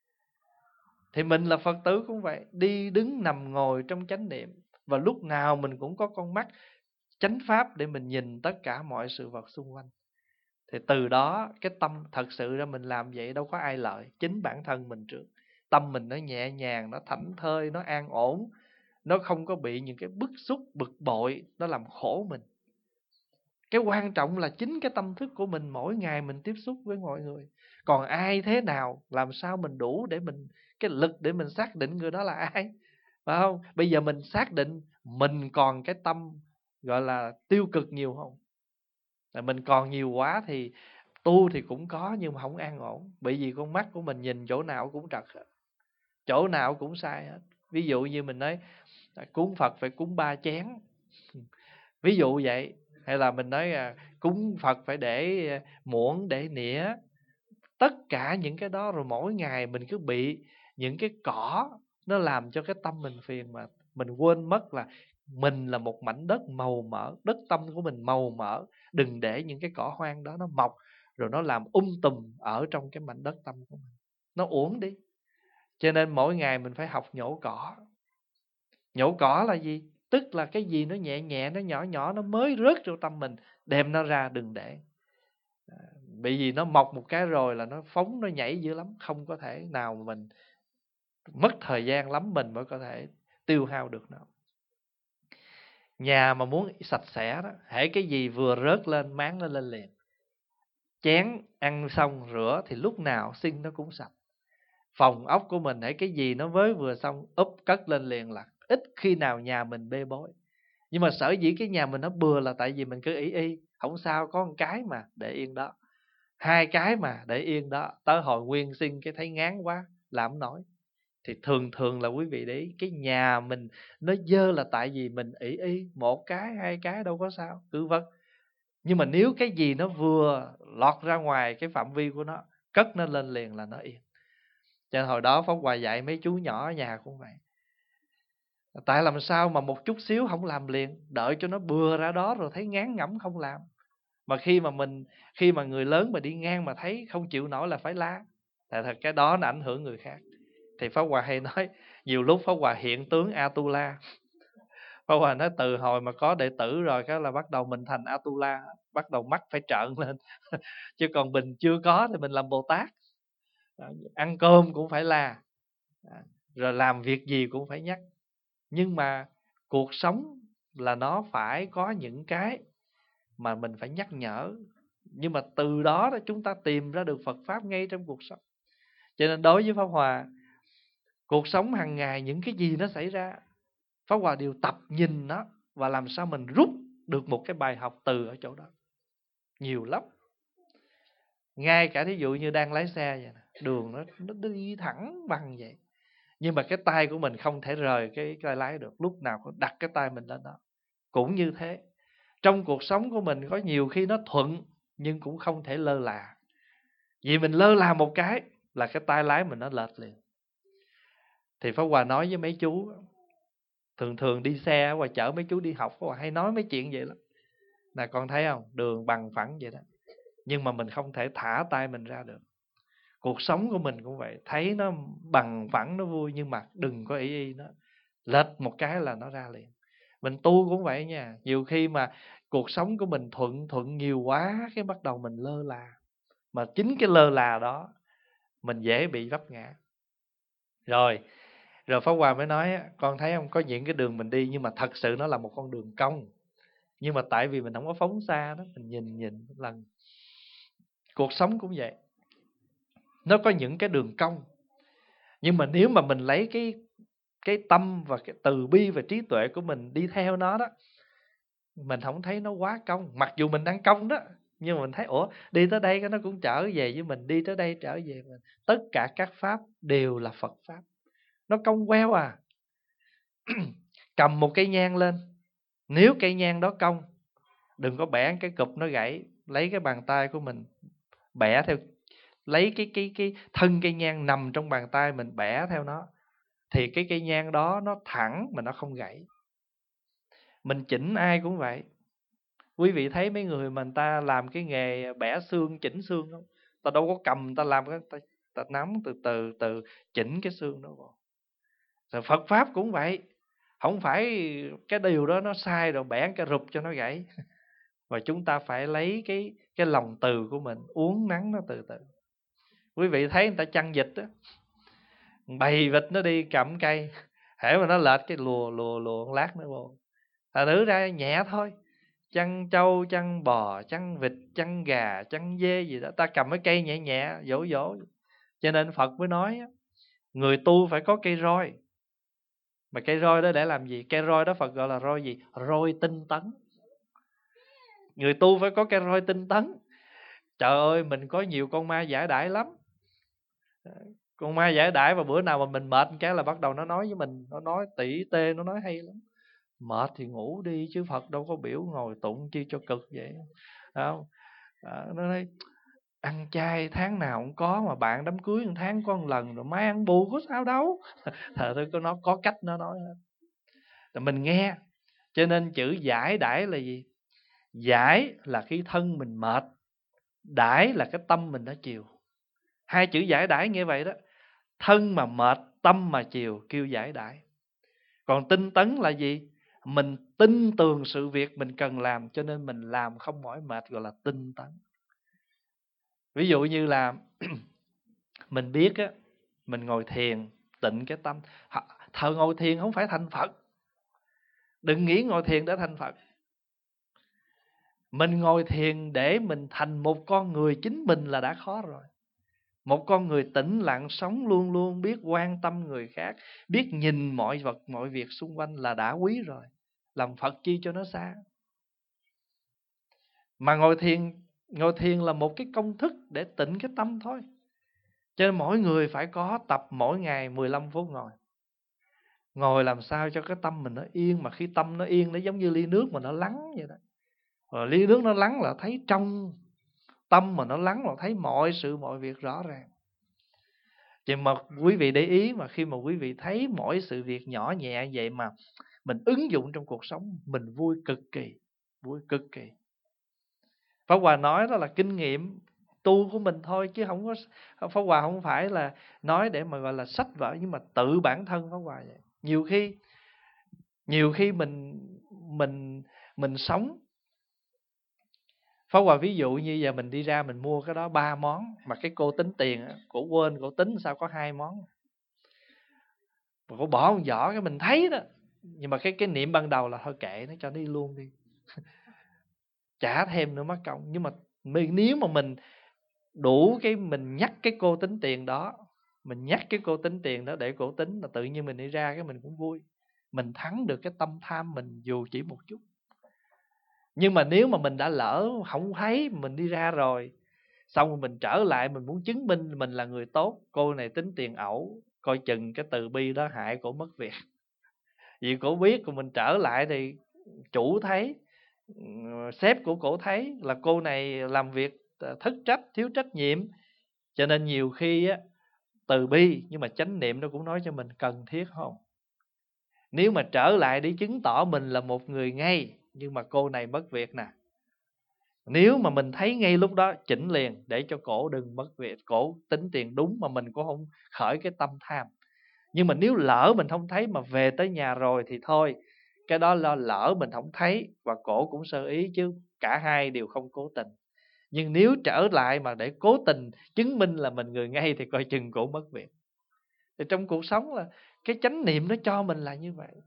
Thì mình là Phật tử cũng vậy, đi đứng nằm ngồi trong chánh niệm, và lúc nào mình cũng có con mắt chánh pháp để mình nhìn tất cả mọi sự vật xung quanh. Thì từ đó cái tâm thật sự ra mình làm vậy đâu có ai lợi, chính bản thân mình trước. Tâm mình nó nhẹ nhàng, nó thảnh thơi, nó an ổn, nó không có bị những cái bức xúc bực bội nó làm khổ mình. Cái quan trọng là chính cái tâm thức của mình mỗi ngày mình tiếp xúc với mọi người. Còn ai thế nào, làm sao mình đủ để mình, cái lực để mình xác định người đó là ai, phải không? Bây giờ mình xác định mình còn cái tâm gọi là tiêu cực nhiều không? Là mình còn nhiều quá thì tu thì cũng có nhưng mà không an ổn. Bởi vì con mắt của mình nhìn chỗ nào cũng trật hết, chỗ nào cũng sai hết. Ví dụ như mình nói cúng Phật phải cúng ba chén, ví dụ vậy. Hay là mình nói à, cúng Phật phải để muỗng, để nĩa. Tất cả những cái đó rồi mỗi ngày mình cứ bị những cái cỏ nó làm cho cái tâm mình phiền, mà mình quên mất là mình là một mảnh đất màu mỡ, đất tâm của mình màu mỡ. Đừng để những cái cỏ hoang đó nó mọc rồi nó làm um tùm ở trong cái mảnh đất tâm của mình, nó uổng đi. Cho nên mỗi ngày mình phải học nhổ cỏ. Nhổ cỏ là gì? Tức là cái gì nó nhẹ nhẹ, nó nhỏ nhỏ, nó mới rớt vô tâm mình, đem nó ra, đừng để. Bởi vì nó mọc một cái rồi là nó phóng, nó nhảy dữ lắm, không có thể nào mà mình mất thời gian lắm mình mới có thể tiêu hao được nó. Nhà mà muốn sạch sẽ đó, hễ cái gì vừa rớt lên máng nó lên liền. Chén ăn xong rửa thì lúc nào xin nó cũng sạch. Phòng ốc của mình hễ cái gì nó mới vừa xong úp cất lên liền, là ít khi nào nhà mình bê bối. Nhưng mà sở dĩ cái nhà mình nó bừa là tại vì mình cứ ý y, không sao, có một cái mà để yên đó, hai cái mà để yên đó, tới hồi nguyên sinh cái thấy ngán quá làm không nổi. Thì thường thường là quý vị để ý, cái nhà mình nó dơ là tại vì mình ỷ y, một cái hai cái đâu có sao, cứ vất. Nhưng mà nếu cái gì nó vừa lọt ra ngoài cái phạm vi của nó, cất nó lên liền là nó yên. Cho nên hồi đó Pháp Hòa dạy mấy chú nhỏ ở nhà cũng vậy. Tại làm sao mà một chút xíu không làm liền, đợi cho nó bừa ra đó rồi thấy ngán ngẩm không làm. Mà khi mà mình khi mà người lớn mà đi ngang mà thấy không chịu nổi là phải la. Tại thật cái đó nó ảnh hưởng người khác. Thì Pháp Hòa hay nói, nhiều lúc Pháp Hòa hiện tướng Atula. Pháp Hòa nói từ hồi mà có đệ tử rồi cái là bắt đầu mình thành Atula, bắt đầu mắt phải trợn lên. Chứ còn mình chưa có thì mình làm Bồ Tát. Ăn cơm cũng phải la, rồi làm việc gì cũng phải nhắc. Nhưng mà cuộc sống là nó phải có những cái mà mình phải nhắc nhở. Nhưng mà từ đó chúng ta tìm ra được Phật Pháp ngay trong cuộc sống. Cho nên đối với Pháp Hòa, cuộc sống hàng ngày những cái gì nó xảy ra, Pháp Hòa đều tập nhìn nó và làm sao mình rút được một cái bài học từ ở chỗ đó. Nhiều lắm. Ngay cả thí dụ như đang lái xe vậy, đường nó, nó đi thẳng bằng vậy, nhưng mà cái tay của mình không thể rời cái tay lái được, lúc nào cũng đặt cái tay mình lên đó. Cũng như thế, trong cuộc sống của mình có nhiều khi nó thuận nhưng cũng không thể lơ là. Vì mình lơ là một cái là cái tay lái mình nó lệch liền. Thì Pháp Hòa nói với mấy chú, thường thường đi xe hoặc chở mấy chú đi học, Pháp Hòa hay nói mấy chuyện vậy lắm. Là con thấy không, đường bằng phẳng vậy đó, nhưng mà mình không thể thả tay mình ra được. Cuộc sống của mình cũng vậy, thấy nó bằng phẳng nó vui, nhưng mà đừng có ý y nó lệch một cái là nó ra liền. Mình tu cũng vậy nha. Nhiều khi mà cuộc sống của mình thuận thuận nhiều quá, cái bắt đầu mình lơ là. Mà chính cái lơ là đó mình dễ bị vấp ngã. Rồi, rồi Pháp Hòa mới nói, con thấy không, có những cái đường mình đi nhưng mà thật sự nó là một con đường cong. Nhưng mà tại vì mình không có phóng xa đó, mình nhìn nhìn lần. Cuộc sống cũng vậy. Nó có những cái đường cong. Nhưng mà nếu mà mình lấy cái cái tâm và cái từ bi và trí tuệ của mình đi theo nó đó, mình không thấy nó quá cong. Mặc dù mình đang cong đó, nhưng mà mình thấy ủa, đi tới đây cái nó cũng trở về với mình, đi tới đây trở về mình. Tất cả các pháp đều là Phật pháp. Nó cong queo à. Cầm một cây nhang lên, nếu cây nhang đó cong, đừng có bẻ cái cụp nó gãy. Lấy cái bàn tay của mình bẻ theo, lấy cái cái cái thân cây nhang nằm trong bàn tay mình bẻ theo nó, thì cái cây nhang đó nó thẳng mà nó không gãy. Mình chỉnh ai cũng vậy. Quý vị thấy mấy người mà người ta làm cái nghề bẻ xương, chỉnh xương không? Ta đâu có cầm, ta làm cái ta, ta nắm từ từ từ chỉnh cái xương đó vào. Rồi Phật pháp cũng vậy. Không phải cái điều đó nó sai rồi bẻ cái rụp cho nó gãy. Và chúng ta phải lấy cái cái lòng từ của mình uốn nắn nó từ từ. Quý vị thấy người ta chăn vịt á, bầy vịt nó đi cầm cây, hễ mà nó lệch cái lùa lùa lùa lát nó vô. Thật thử ra nhẹ thôi. Chăn trâu, chăn bò, chăn vịt, chăn gà, chăn dê gì đó, ta cầm cái cây nhẹ nhẹ dỗ dỗ. Cho nên Phật mới nói người tu phải có cây roi. Mà cây roi đó để làm gì? Cây roi đó Phật gọi là roi gì? Roi tinh tấn. Người tu phải có cây roi tinh tấn. Trời ơi, mình có nhiều con ma giải đãi lắm. Con ma giải đãi và bữa nào mà mình mệt cái là bắt đầu nó nói với mình, nó nói tỉ tê, nó nói hay lắm. Mệt thì ngủ đi chứ Phật đâu có biểu ngồi tụng chi cho cực vậy. Không? À, nó nói ăn chay tháng nào cũng có, mà bạn đám cưới một tháng có một lần rồi mai ăn bù có sao đâu. Thật tôi có nó có cách nó nói hết. Mình nghe. Cho nên chữ giải đãi là gì? Giải là khi thân mình mệt, đãi là cái tâm mình đã chiều. Hai chữ giải đãi như vậy đó. Thân mà mệt, tâm mà chiều kêu giải đãi. Còn tinh tấn là gì? Mình tin tưởng sự việc mình cần làm, cho nên mình làm không mỏi mệt, gọi là tinh tấn. Ví dụ như là mình biết á, mình ngồi thiền tịnh cái tâm. Thờ ngồi thiền không phải thành Phật. Đừng nghĩ ngồi thiền để thành Phật. Mình ngồi thiền để mình thành một con người chính mình là đã khó rồi. Một con người tĩnh lặng sống luôn luôn biết quan tâm người khác, biết nhìn mọi vật mọi việc xung quanh là đã quý rồi. Làm Phật chi cho nó xa. Mà ngồi thiền, ngồi thiền là một cái công thức để tịnh cái tâm thôi. Cho nên mỗi người phải có tập mỗi ngày mười lăm phút ngồi. Ngồi làm sao cho cái tâm mình nó yên. Mà khi tâm nó yên, nó giống như ly nước mà nó lắng vậy đó. Rồi ly nước nó lắng là thấy trong. Tâm mà nó lắng là thấy mọi sự mọi việc rõ ràng. Chỉ mà quý vị để ý, mà khi mà quý vị thấy mỗi sự việc nhỏ nhẹ vậy mà mình ứng dụng trong cuộc sống, mình vui cực kỳ. Vui cực kỳ. Pháp Hòa nói đó là kinh nghiệm tu của mình thôi, chứ không có, Pháp Hòa không phải là nói để mà gọi là sách vở, nhưng mà tự bản thân Pháp Hòa vậy. Nhiều khi nhiều khi mình mình mình sống. Pháp Hòa ví dụ như giờ mình đi ra mình mua cái đó ba món, mà cái cô tính tiền, cổ quên, cổ tính sao có hai món. Mà cổ bỏ một giỏ cái mình thấy đó. Nhưng mà cái cái niệm ban đầu là thôi kệ nó, cho đi luôn đi. Trả thêm nữa mất công. Nhưng mà nếu mà mình đủ cái mình nhắc cái cô tính tiền đó, mình nhắc cái cô tính tiền đó để cổ tính, là tự nhiên mình đi ra cái mình cũng vui. Mình thắng được cái tâm tham mình dù chỉ một chút. Nhưng mà nếu mà mình đã lỡ không thấy, mình đi ra rồi, xong rồi mình trở lại, mình muốn chứng minh mình là người tốt, cô này tính tiền ẩu, coi chừng cái từ bi đó hại cổ mất việc. Vì cổ biết, của mình trở lại thì chủ thấy, sếp của cổ thấy là cô này làm việc thất trách, thiếu trách nhiệm. Cho nên nhiều khi á, từ bi nhưng mà chánh niệm nó cũng nói cho mình cần thiết không. Nếu mà trở lại để chứng tỏ mình là một người ngay, nhưng mà cô này mất việc nè, nếu mà mình thấy ngay lúc đó chỉnh liền để cho cổ đừng mất việc, cổ tính tiền đúng mà mình cũng không khởi cái tâm tham. Nhưng mà nếu lỡ mình không thấy mà về tới nhà rồi thì thôi, cái đó lo lỡ mình không thấy và cổ cũng sơ ý, chứ cả hai đều không cố tình. Nhưng nếu trở lại mà để cố tình chứng minh là mình người ngay thì coi chừng cổ mất việc. Thì trong cuộc sống là cái chánh niệm nó cho mình là như vậy.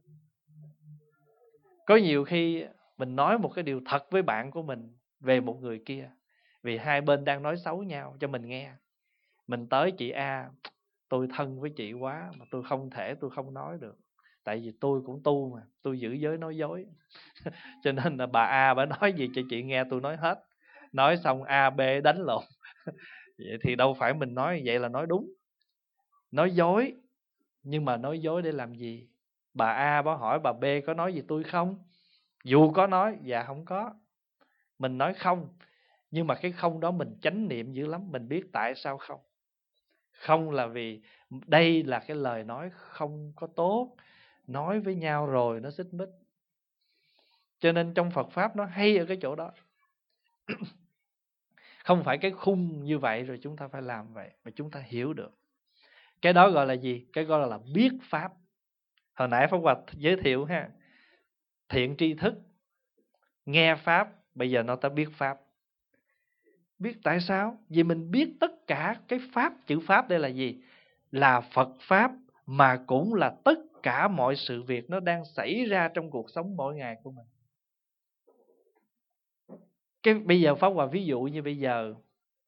Có nhiều khi mình nói một cái điều thật với bạn của mình về một người kia, vì hai bên đang nói xấu nhau cho mình nghe. Mình tới chị A, tôi thân với chị quá mà tôi không thể tôi không nói được. Tại vì tôi cũng tu mà, tôi giữ giới nói dối. Cho nên là bà A bà nói gì cho chị nghe tôi nói hết. Nói xong A, B đánh lộn. Vậy thì đâu phải mình nói vậy là nói đúng. Nói dối, nhưng mà nói dối để làm gì? Bà A bà hỏi bà B có nói gì tôi không? Dù có nói, dạ không có. Mình nói không, nhưng mà cái không đó mình chánh niệm dữ lắm. Mình biết tại sao không. Không là vì đây là cái lời nói không có tốt, nói với nhau rồi nó xích mích. Cho nên trong Phật Pháp nó hay ở cái chỗ đó. Không phải cái khung như vậy rồi chúng ta phải làm vậy, mà chúng ta hiểu được. Cái đó gọi là gì? Cái gọi là biết Pháp. Hồi nãy Pháp Hòa giới thiệu ha, thiện tri thức, nghe Pháp, bây giờ nó ta biết Pháp. Biết tại sao? Vì mình biết tất cả cái Pháp, chữ Pháp đây là gì? Là Phật Pháp, mà cũng là tất cả mọi sự việc nó đang xảy ra trong cuộc sống mỗi ngày của mình. Cái bây giờ Pháp Hòa ví dụ như bây giờ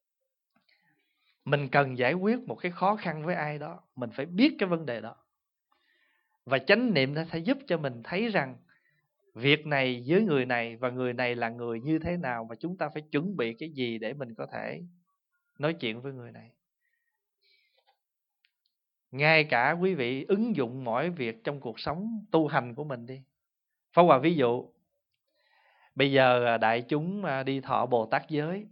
mình cần giải quyết một cái khó khăn với ai đó, mình phải biết cái vấn đề đó. Và chánh niệm nó sẽ giúp cho mình thấy rằng việc này với người này và người này là người như thế nào, và chúng ta phải chuẩn bị cái gì để mình có thể nói chuyện với người này. Ngay cả quý vị ứng dụng mọi việc trong cuộc sống tu hành của mình đi. Pháp Hòa ví dụ, bây giờ đại chúng đi thọ Bồ Tát giới,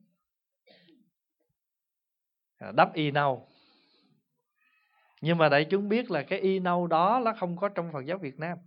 đắp y nâu. Nhưng mà đại chúng biết là cái y nâu đó nó không có trong Phật giáo Việt Nam.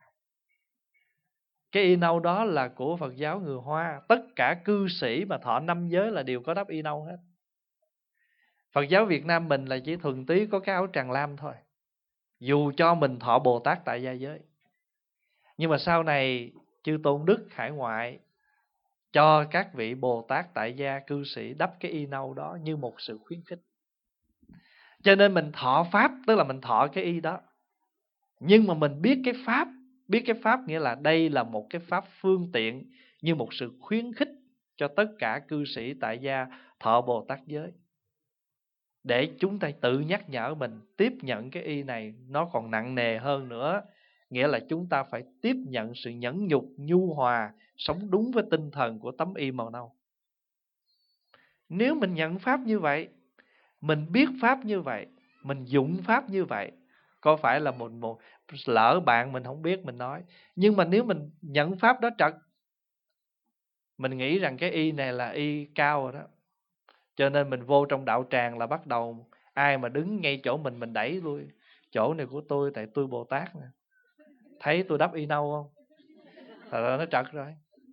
Cái y nâu đó là của Phật giáo người Hoa. Tất cả cư sĩ mà thọ năm giới là đều có đắp y nâu hết. Phật giáo Việt Nam mình là chỉ thuần túy có cái áo tràng lam thôi, dù cho mình thọ Bồ Tát tại gia giới. Nhưng mà sau này chư Tôn Đức hải ngoại cho các vị Bồ Tát tại gia cư sĩ đắp cái y nâu đó như một sự khuyến khích. Cho nên mình thọ Pháp tức là mình thọ cái y đó. Nhưng mà mình biết cái Pháp. Biết cái Pháp nghĩa là đây là một cái Pháp phương tiện, như một sự khuyến khích cho tất cả cư sĩ tại gia thọ Bồ Tát giới, để chúng ta tự nhắc nhở mình tiếp nhận cái y này. Nó còn nặng nề hơn nữa, nghĩa là chúng ta phải tiếp nhận sự nhẫn nhục, nhu hòa, sống đúng với tinh thần của tấm y màu nâu. Nếu mình nhận Pháp như vậy, mình biết Pháp như vậy, mình dụng Pháp như vậy, có phải là một, một lỡ bạn mình không biết mình nói. Nhưng mà nếu mình nhận Pháp đó trật, mình nghĩ rằng cái y này là y cao rồi đó, cho nên mình vô trong đạo tràng là bắt đầu ai mà đứng ngay chỗ mình, mình đẩy lui. Chỗ này của tôi, tại tôi Bồ Tát nè. Thấy tôi đắp y nâu không? Thật ra nó trật rồi.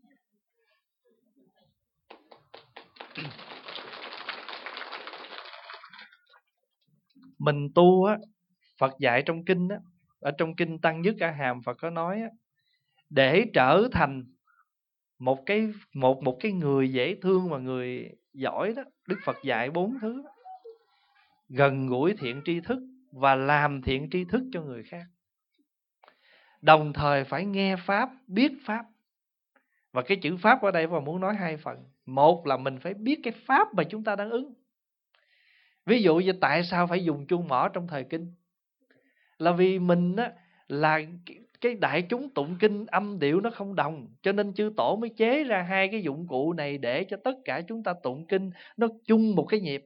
Mình tu á, Phật dạy trong kinh á, ở trong kinh Tăng Nhất A Hàm Phật có nói á, để trở thành một cái một một cái người dễ thương và người giỏi đó, Đức Phật dạy bốn thứ: gần gũi thiện tri thức và làm thiện tri thức cho người khác. Đồng thời phải nghe Pháp, biết Pháp. Và cái chữ Pháp ở đây Phật muốn nói hai phần. Một là mình phải biết cái Pháp mà chúng ta đang ứng. Ví dụ như tại sao phải dùng chuông mỏ trong thời kinh? Là vì mình á, là cái đại chúng tụng kinh âm điệu nó không đồng, cho nên chư tổ mới chế ra hai cái dụng cụ này để cho tất cả chúng ta tụng kinh nó chung một cái nhịp.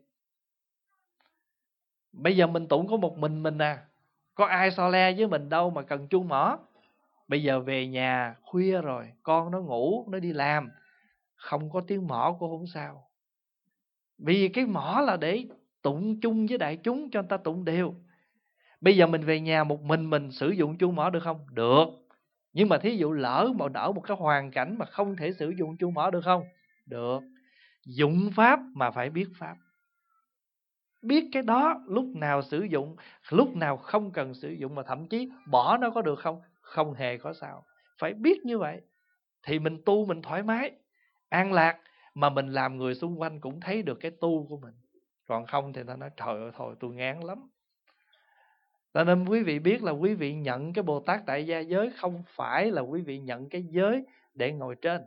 Bây giờ mình tụng có một mình mình à, có ai so le với mình đâu mà cần chuông mỏ. Bây giờ về nhà khuya rồi, con nó ngủ, nó đi làm, không có tiếng mỏ cũng không sao. Vì cái mỏ là để tụng chung với đại chúng cho người ta tụng đều. Bây giờ mình về nhà một mình mình sử dụng chuông mỏ được không? Được. Nhưng mà thí dụ lỡ mà ở một cái hoàn cảnh mà không thể sử dụng chuông mỏ được không? Được. Dụng Pháp mà phải biết Pháp. Biết cái đó lúc nào sử dụng, lúc nào không cần sử dụng, mà thậm chí bỏ nó có được không? Không hề có sao. Phải biết như vậy thì mình tu mình thoải mái, an lạc, mà mình làm người xung quanh cũng thấy được cái tu của mình. Còn không thì ta nói trời ơi thôi tôi ngán lắm. Cho nên quý vị biết là quý vị nhận cái Bồ Tát Tại Gia giới không phải là quý vị nhận cái giới để ngồi trên,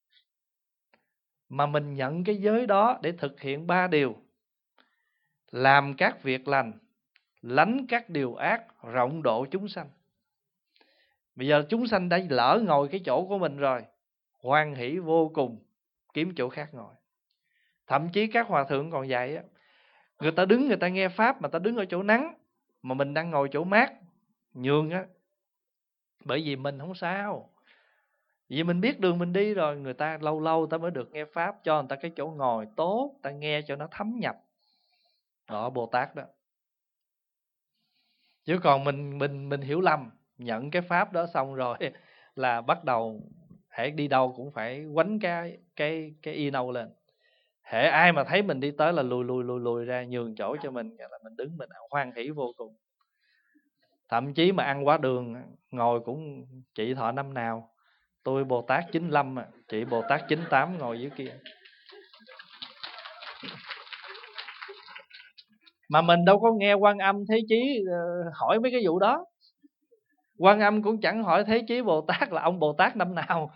mà mình nhận cái giới đó để thực hiện ba điều: làm các việc lành, lánh các điều ác, rộng độ chúng sanh. Bây giờ chúng sanh đã lỡ ngồi cái chỗ của mình rồi, hoan hỷ vô cùng, kiếm chỗ khác ngồi. Thậm chí các hòa thượng còn dạy á, người ta đứng người ta nghe pháp mà ta đứng ở chỗ nắng, mà mình đang ngồi chỗ mát, nhường á. Bởi vì mình không sao, vì mình biết đường mình đi rồi. Người ta lâu lâu ta mới được nghe pháp, cho người ta cái chỗ ngồi tốt, ta nghe cho nó thấm nhập. Đó, Bồ Tát đó. Chứ còn mình mình mình hiểu lầm, nhận cái pháp đó xong rồi là bắt đầu hễ đi đâu cũng phải quánh cái cái cái y nâu lên. Hễ ai mà thấy mình đi tới là lùi lùi lùi lùi ra, nhường chỗ cho mình, là mình đứng mình hoan hỷ vô cùng. Thậm chí mà ăn quá đường, ngồi cũng chị thọ năm nào, tôi Bồ Tát chín mươi lăm, chị Bồ Tát chín mươi tám ngồi dưới kia. Mà mình đâu có nghe Quan Âm Thế Chí hỏi mấy cái vụ đó. Quan Âm cũng chẳng hỏi Thế Chí Bồ Tát là ông Bồ Tát năm nào.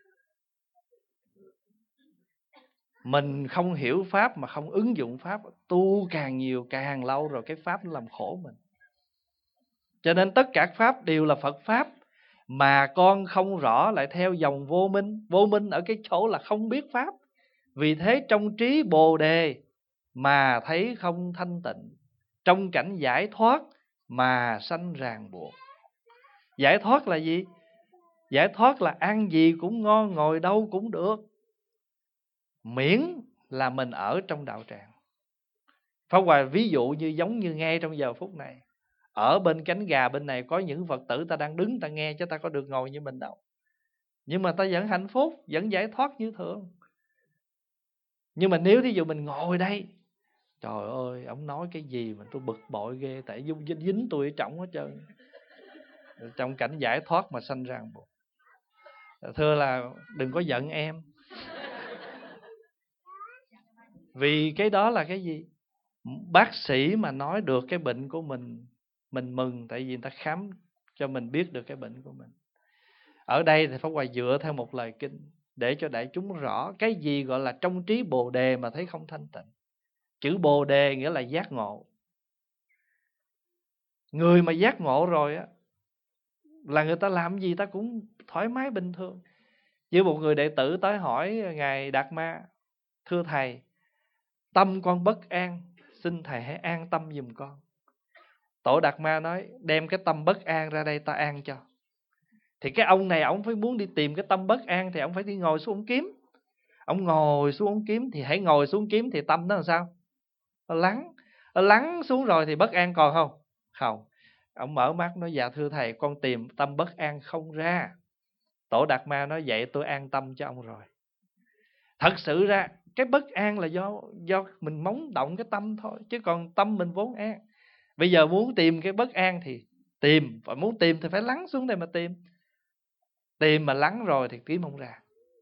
Mình không hiểu pháp mà không ứng dụng pháp, tu càng nhiều càng lâu rồi cái pháp nó làm khổ mình. Cho nên tất cả pháp đều là Phật pháp, mà con không rõ lại theo dòng vô minh. Vô minh ở cái chỗ là không biết pháp. Vì thế trong trí Bồ Đề mà thấy không thanh tịnh, trong cảnh giải thoát mà sanh ràng buộc. Giải thoát là gì? Giải thoát là ăn gì cũng ngon, ngồi đâu cũng được, miễn là mình ở trong đạo tràng. Pháp Hòa ví dụ như giống như ngay trong giờ phút này, ở bên cánh gà bên này có những Phật tử ta đang đứng ta nghe, chứ ta có được ngồi như mình đâu. Nhưng mà ta vẫn hạnh phúc, vẫn giải thoát như thường. Nhưng mà nếu thí dụ mình ngồi đây, trời ơi, ông nói cái gì mà tôi bực bội ghê, tại dung dính, dính tôi ở trọng hết trơn. Trong cảnh giải thoát mà sanh ràng buộc. Thưa là đừng có giận em. Vì cái đó là cái gì? Bác sĩ mà nói được cái bệnh của mình, mình mừng, tại vì người ta khám cho mình biết được cái bệnh của mình. Ở đây thì Pháp Hòa dựa theo một lời kinh để cho đại chúng rõ cái gì gọi là trong trí Bồ Đề mà thấy không thanh tịnh. Chữ Bồ Đề nghĩa là giác ngộ. Người mà giác ngộ rồi á, là người ta làm gì ta cũng thoải mái bình thường. Như một người đệ tử tới hỏi Ngài Đạt Ma: thưa Thầy, tâm con bất an, xin Thầy hãy an tâm giùm con. Tổ Đạt Ma nói: đem cái tâm bất an ra đây ta an cho. Thì cái ông này ông phải muốn đi tìm cái tâm bất an, thì ông phải đi ngồi xuống ông kiếm. Ông ngồi xuống ông kiếm, thì hãy ngồi xuống kiếm thì tâm nó làm sao? Nó lắng. Nó lắng xuống rồi thì bất an còn không? Không. Ông mở mắt nói: dạ thưa Thầy, con tìm tâm bất an không ra. Tổ Đạt Ma nói: vậy tôi an tâm cho ông rồi. Thật sự ra cái bất an là do do mình móng động cái tâm thôi, chứ còn tâm mình vốn an. Bây giờ muốn tìm cái bất an thì tìm, và muốn tìm thì phải lắng xuống đây mà tìm. Tìm mà lắng rồi thì kiếm không ra.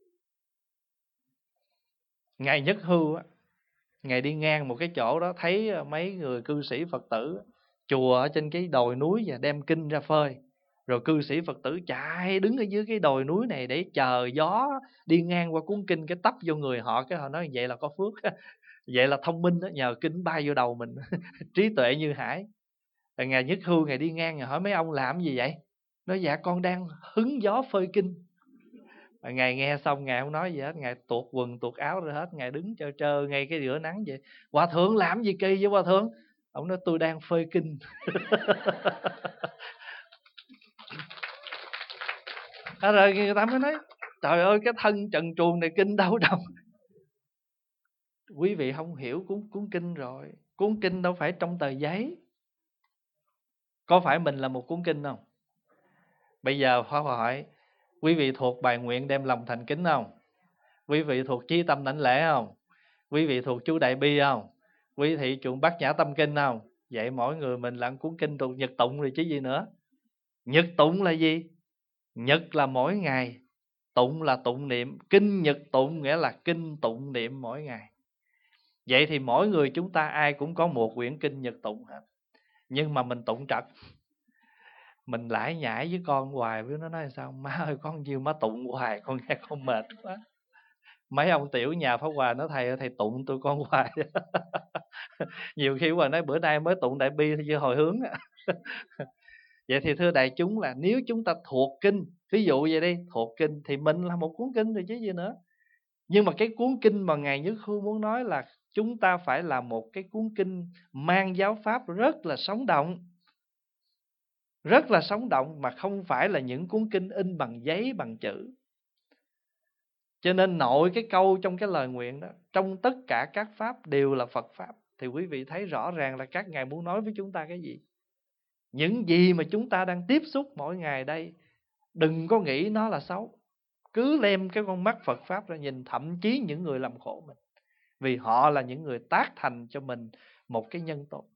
Ngài Nhất Hưu á, Ngài đi ngang một cái chỗ đó, thấy mấy người cư sĩ Phật tử chùa ở trên cái đồi núi và đem kinh ra phơi. Rồi cư sĩ Phật tử chạy đứng ở dưới cái đồi núi này để chờ gió đi ngang qua cuốn kinh, cái tấp vô người họ. Cái họ nói vậy là có phước, vậy là thông minh đó, nhờ kinh bay vô đầu mình. Trí tuệ như hải. Rồi Ngài Nhất Hưu Ngài đi ngang, Ngài hỏi mấy ông làm gì vậy? Nói dạ con đang hứng gió phơi kinh. Rồi Ngài nghe xong Ngài không nói gì hết, Ngài tuột quần tuột áo rồi hết, Ngài đứng trơ trơ ngay cái giữa nắng vậy. Hòa thượng làm gì kỳ vậy hòa thượng? Ông nói tôi đang phơi kinh. À, rồi người ta mới nói trời ơi, cái thân trần truồng này kinh đâu đâu. Quý vị không hiểu cuốn, cuốn kinh rồi. Cuốn kinh đâu phải trong tờ giấy. Có phải mình là một cuốn kinh không? Bây giờ Pháp hỏi quý vị thuộc bài nguyện đem lòng thành kính không? Quý vị thuộc chí tâm đảnh lễ không? Quý vị thuộc chú Đại Bi không? Quý vị thuộc Bát Nhã Tâm Kinh không? Vậy mỗi người mình là cuốn kinh thuộc Nhật Tụng rồi chứ gì nữa. Nhật Tụng là gì? Nhật là mỗi ngày, tụng là tụng niệm. Kinh nhật tụng nghĩa là kinh tụng niệm mỗi ngày. Vậy thì mỗi người chúng ta ai cũng có một quyển kinh nhật tụng hết. Nhưng mà mình tụng trật, mình lải nhải với con hoài, với nó nói sao: má ơi con nhiêu má tụng hoài, con nghe con mệt quá. Mấy ông tiểu nhà Pháp Hòa nói: thầy ơi thầy tụng tôi con hoài. Nhiều khi Hòa nói bữa nay mới tụng đại bi thôi chứ hồi hướng. Vậy thì thưa đại chúng, là nếu chúng ta thuộc kinh, ví dụ vậy đi, thuộc kinh thì mình là một cuốn kinh rồi chứ gì nữa. Nhưng mà cái cuốn kinh mà Ngài Nhất Hư muốn nói là chúng ta phải là một cái cuốn kinh mang giáo pháp rất là sống động. Rất là sống động, mà không phải là những cuốn kinh in bằng giấy, bằng chữ. Cho nên nội cái câu trong cái lời nguyện đó: trong tất cả các pháp đều là Phật pháp, thì quý vị thấy rõ ràng là các Ngài muốn nói với chúng ta cái gì. Những gì mà chúng ta đang tiếp xúc mỗi ngày đây, đừng có nghĩ nó là xấu. Cứ đem cái con mắt Phật pháp ra nhìn, thậm chí những người làm khổ mình, vì họ là những người tác thành cho mình một cái nhân tốt.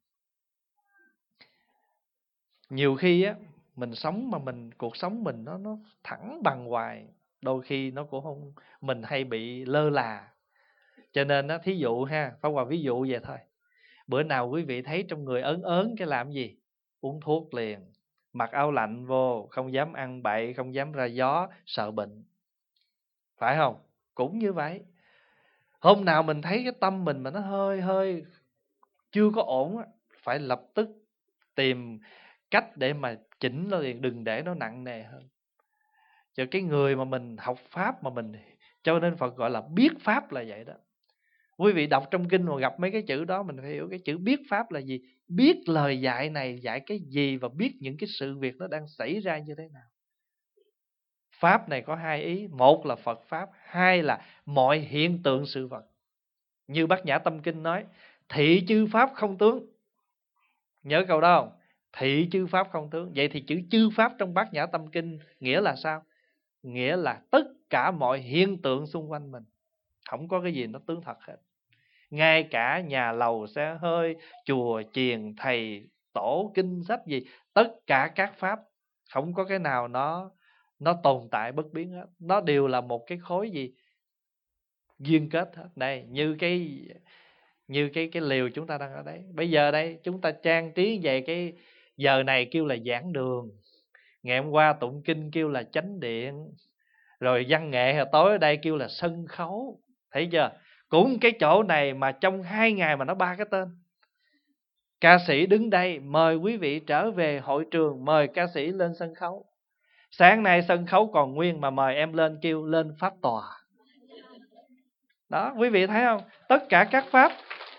Nhiều khi á, mình sống mà mình cuộc sống mình nó nó thẳng bằng hoài, đôi khi nó cũng không, mình hay bị lơ là. Cho nên á, thí dụ ha, Pháp Hòa ví dụ vậy thôi. Bữa nào quý vị thấy trong người ớn ớn cái làm gì? Uống thuốc liền. Mặc áo lạnh vô, không dám ăn bậy, không dám ra gió, sợ bệnh. Phải không? Cũng như vậy. Hôm nào mình thấy cái tâm mình mà nó hơi hơi chưa có ổn á, phải lập tức tìm cách để mà chỉnh nó liền, đừng để nó nặng nề hơn. Cho cái người mà mình học pháp mà mình, cho nên Phật gọi là biết pháp là vậy đó. Quý vị đọc trong kinh mà gặp mấy cái chữ đó, mình phải hiểu cái chữ biết pháp là gì. Biết lời dạy này dạy cái gì, và biết những cái sự việc nó đang xảy ra như thế nào. Pháp này có hai ý: một là Phật pháp, hai là mọi hiện tượng sự vật. Như Bát Nhã Tâm Kinh nói: thị chư pháp không tướng. Nhớ câu đó không? Thị chư pháp không tướng. Vậy thì chữ chư pháp trong Bát Nhã Tâm Kinh nghĩa là sao? Nghĩa là tất cả mọi hiện tượng xung quanh mình, không có cái gì nó tướng thật hết. Ngay cả nhà lầu xe hơi, chùa chiền, thầy tổ, kinh sách gì, tất cả các pháp không có cái nào nó nó tồn tại bất biến hết. Nó đều là một cái khối gì duyên kết hết. Đây, như cái như cái cái liều chúng ta đang ở đấy. Bây giờ đây chúng ta trang trí về cái giờ này kêu là giảng đường, ngày hôm qua tụng kinh kêu là chánh điện, rồi văn nghệ hồi tối ở đây kêu là sân khấu. Thấy chưa? Cũng cái chỗ này mà trong hai ngày mà nó ba cái tên. Ca sĩ đứng đây mời quý vị trở về hội trường, mời ca sĩ lên sân khấu. Sáng nay sân khấu còn nguyên mà mời em lên kêu lên pháp tòa. Đó, quý vị thấy không? Tất cả các pháp,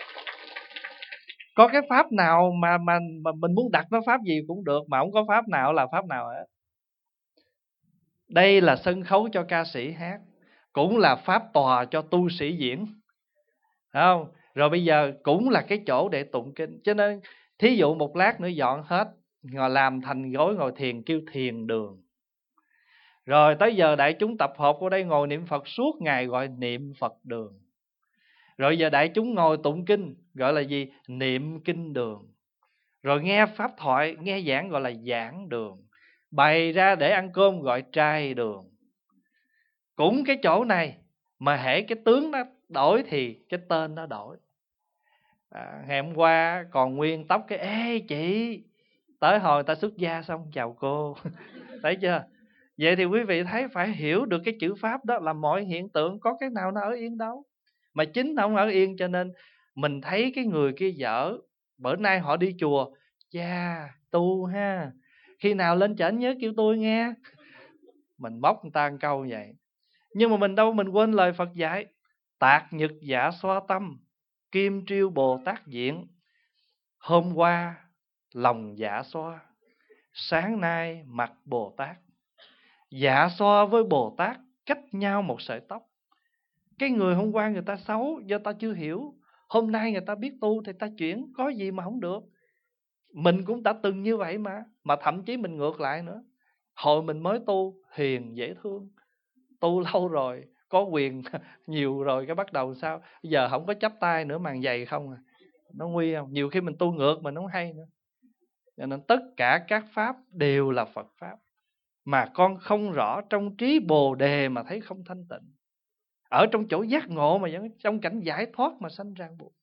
có cái pháp nào mà, mà, mà mình muốn đặt nó pháp gì cũng được, mà không có pháp nào là pháp nào hết. Đây là sân khấu cho ca sĩ hát, cũng là pháp tòa cho tu sĩ diễn. Thấy không? Rồi bây giờ cũng là cái chỗ để tụng kinh. Cho nên thí dụ một lát nữa dọn hết, ngồi làm thành gối ngồi thiền kêu thiền đường. Rồi tới giờ đại chúng tập hợp ở đây ngồi niệm Phật suốt ngày gọi niệm Phật đường. Rồi giờ đại chúng ngồi tụng kinh gọi là gì? Niệm kinh đường. Rồi nghe pháp thoại, nghe giảng gọi là giảng đường. Bày ra để ăn cơm gọi trai đường. Cũng cái chỗ này mà hễ cái tướng nó đổi thì cái tên nó đổi. À, ngày hôm qua còn nguyên tóc cái ê chị, tới hồi ta xuất gia xong chào cô. Thấy chưa? Vậy thì quý vị thấy phải hiểu được cái chữ pháp đó là mọi hiện tượng, có cái nào nó ở yên đâu. Mà chính nó không ở yên, cho nên mình thấy cái người kia dở. Bữa nay họ đi chùa, cha tu ha, khi nào lên trển nhớ kêu tôi nghe. Mình bóc người ta một câu vậy. Nhưng mà mình đâu, mình quên lời Phật dạy: tạc nhật dạ xoa tâm, kim triêu Bồ Tát diện. Hôm qua lòng dạ xoa, sáng nay mặt Bồ Tát. Dạ xoa với Bồ Tát cách nhau một sợi tóc. Cái người hôm qua người ta xấu do ta chưa hiểu, hôm nay người ta biết tu thì ta chuyển, có gì mà không được. Mình cũng đã từng như vậy mà. Mà thậm chí mình ngược lại nữa. Hồi mình mới tu hiền dễ thương, tu lâu rồi có quyền nhiều rồi, cái bắt đầu sao giờ không có chắp tay nữa, màn dày không à. Nó nguy không? Nhiều khi mình tu ngược mình không hay nữa. Cho nên tất cả các pháp đều là Phật pháp. mà con không rõ trong trí Bồ Đề mà thấy không thanh tịnh. Ở trong chỗ giác ngộ mà vẫn trong cảnh giải thoát mà sanh ràng buộc.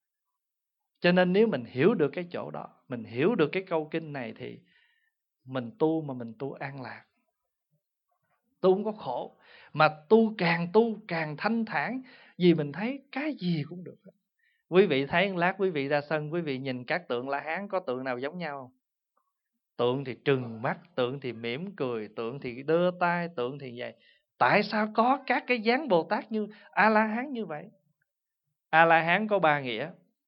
Cho nên nếu mình hiểu được cái chỗ đó, mình hiểu được cái câu kinh này thì mình tu mà mình tu an lạc, tu không có khổ, mà tu càng tu càng thanh thản, vì mình thấy cái gì cũng được. Quý vị thấy lát quý vị ra sân, quý vị nhìn các tượng La Hán, có tượng nào giống nhau không? Tượng thì trừng mắt, tượng thì mỉm cười, tượng thì đưa tay, tượng thì vậy. Tại sao có các cái dáng Bồ Tát như A-la-hán như vậy? A-la-hán có ba nghĩa: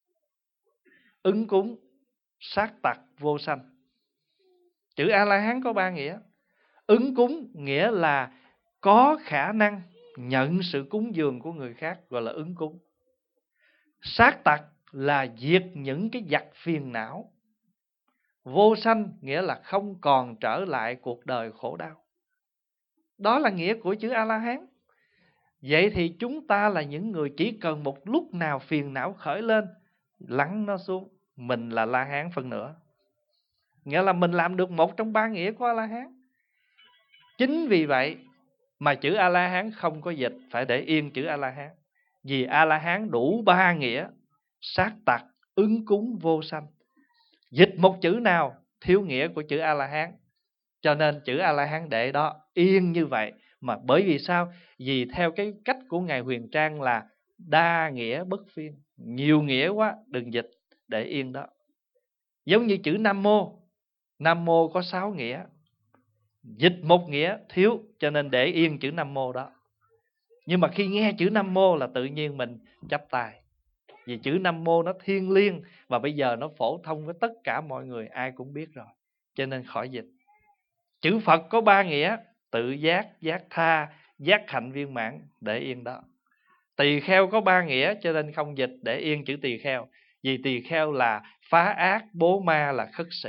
ứng cúng, sát tặc, vô sanh. Chữ A-la-hán có ba nghĩa. Ứng cúng nghĩa là có khả năng nhận sự cúng dường của người khác, gọi là ứng cúng. Sát tặc là diệt những cái vặt phiền não. Vô sanh nghĩa là không còn trở lại cuộc đời khổ đau. Đó là nghĩa của chữ A-la-hán. Vậy thì chúng ta là những người chỉ cần một lúc nào phiền não khởi lên, lắng nó xuống, mình là La-hán phân nửa. Nghĩa là mình làm được một trong ba nghĩa của A-la-hán. Chính vì vậy mà chữ A-la-hán không có dịch, phải để yên chữ A-la-hán. Vì A-la-hán đủ ba nghĩa: sát tặc, ứng cúng, vô sanh. Dịch một chữ nào thiếu nghĩa của chữ A-la-hán. Cho nên chữ A-la-hán để đó yên như vậy. Mà bởi vì sao? Vì theo cái cách của Ngài Huyền Trang là đa nghĩa bất phiên. Nhiều nghĩa quá, đừng dịch, để yên đó. Giống như chữ Nam Mô. Nam Mô có sáu nghĩa, dịch một nghĩa thiếu, cho nên để yên chữ Nam Mô đó. Nhưng mà khi nghe chữ Nam Mô là tự nhiên mình chắp tay. Vì chữ Nam Mô nó thiêng liêng, và bây giờ nó phổ thông với tất cả mọi người, ai cũng biết rồi, cho nên khỏi dịch. Chữ Phật có ba nghĩa: tự giác, giác tha, giác hạnh viên mãn, để yên đó. Tỳ kheo có ba nghĩa, cho nên không dịch, để yên chữ tỳ kheo. Vì tỳ kheo là phá ác, bố ma, là khất sĩ.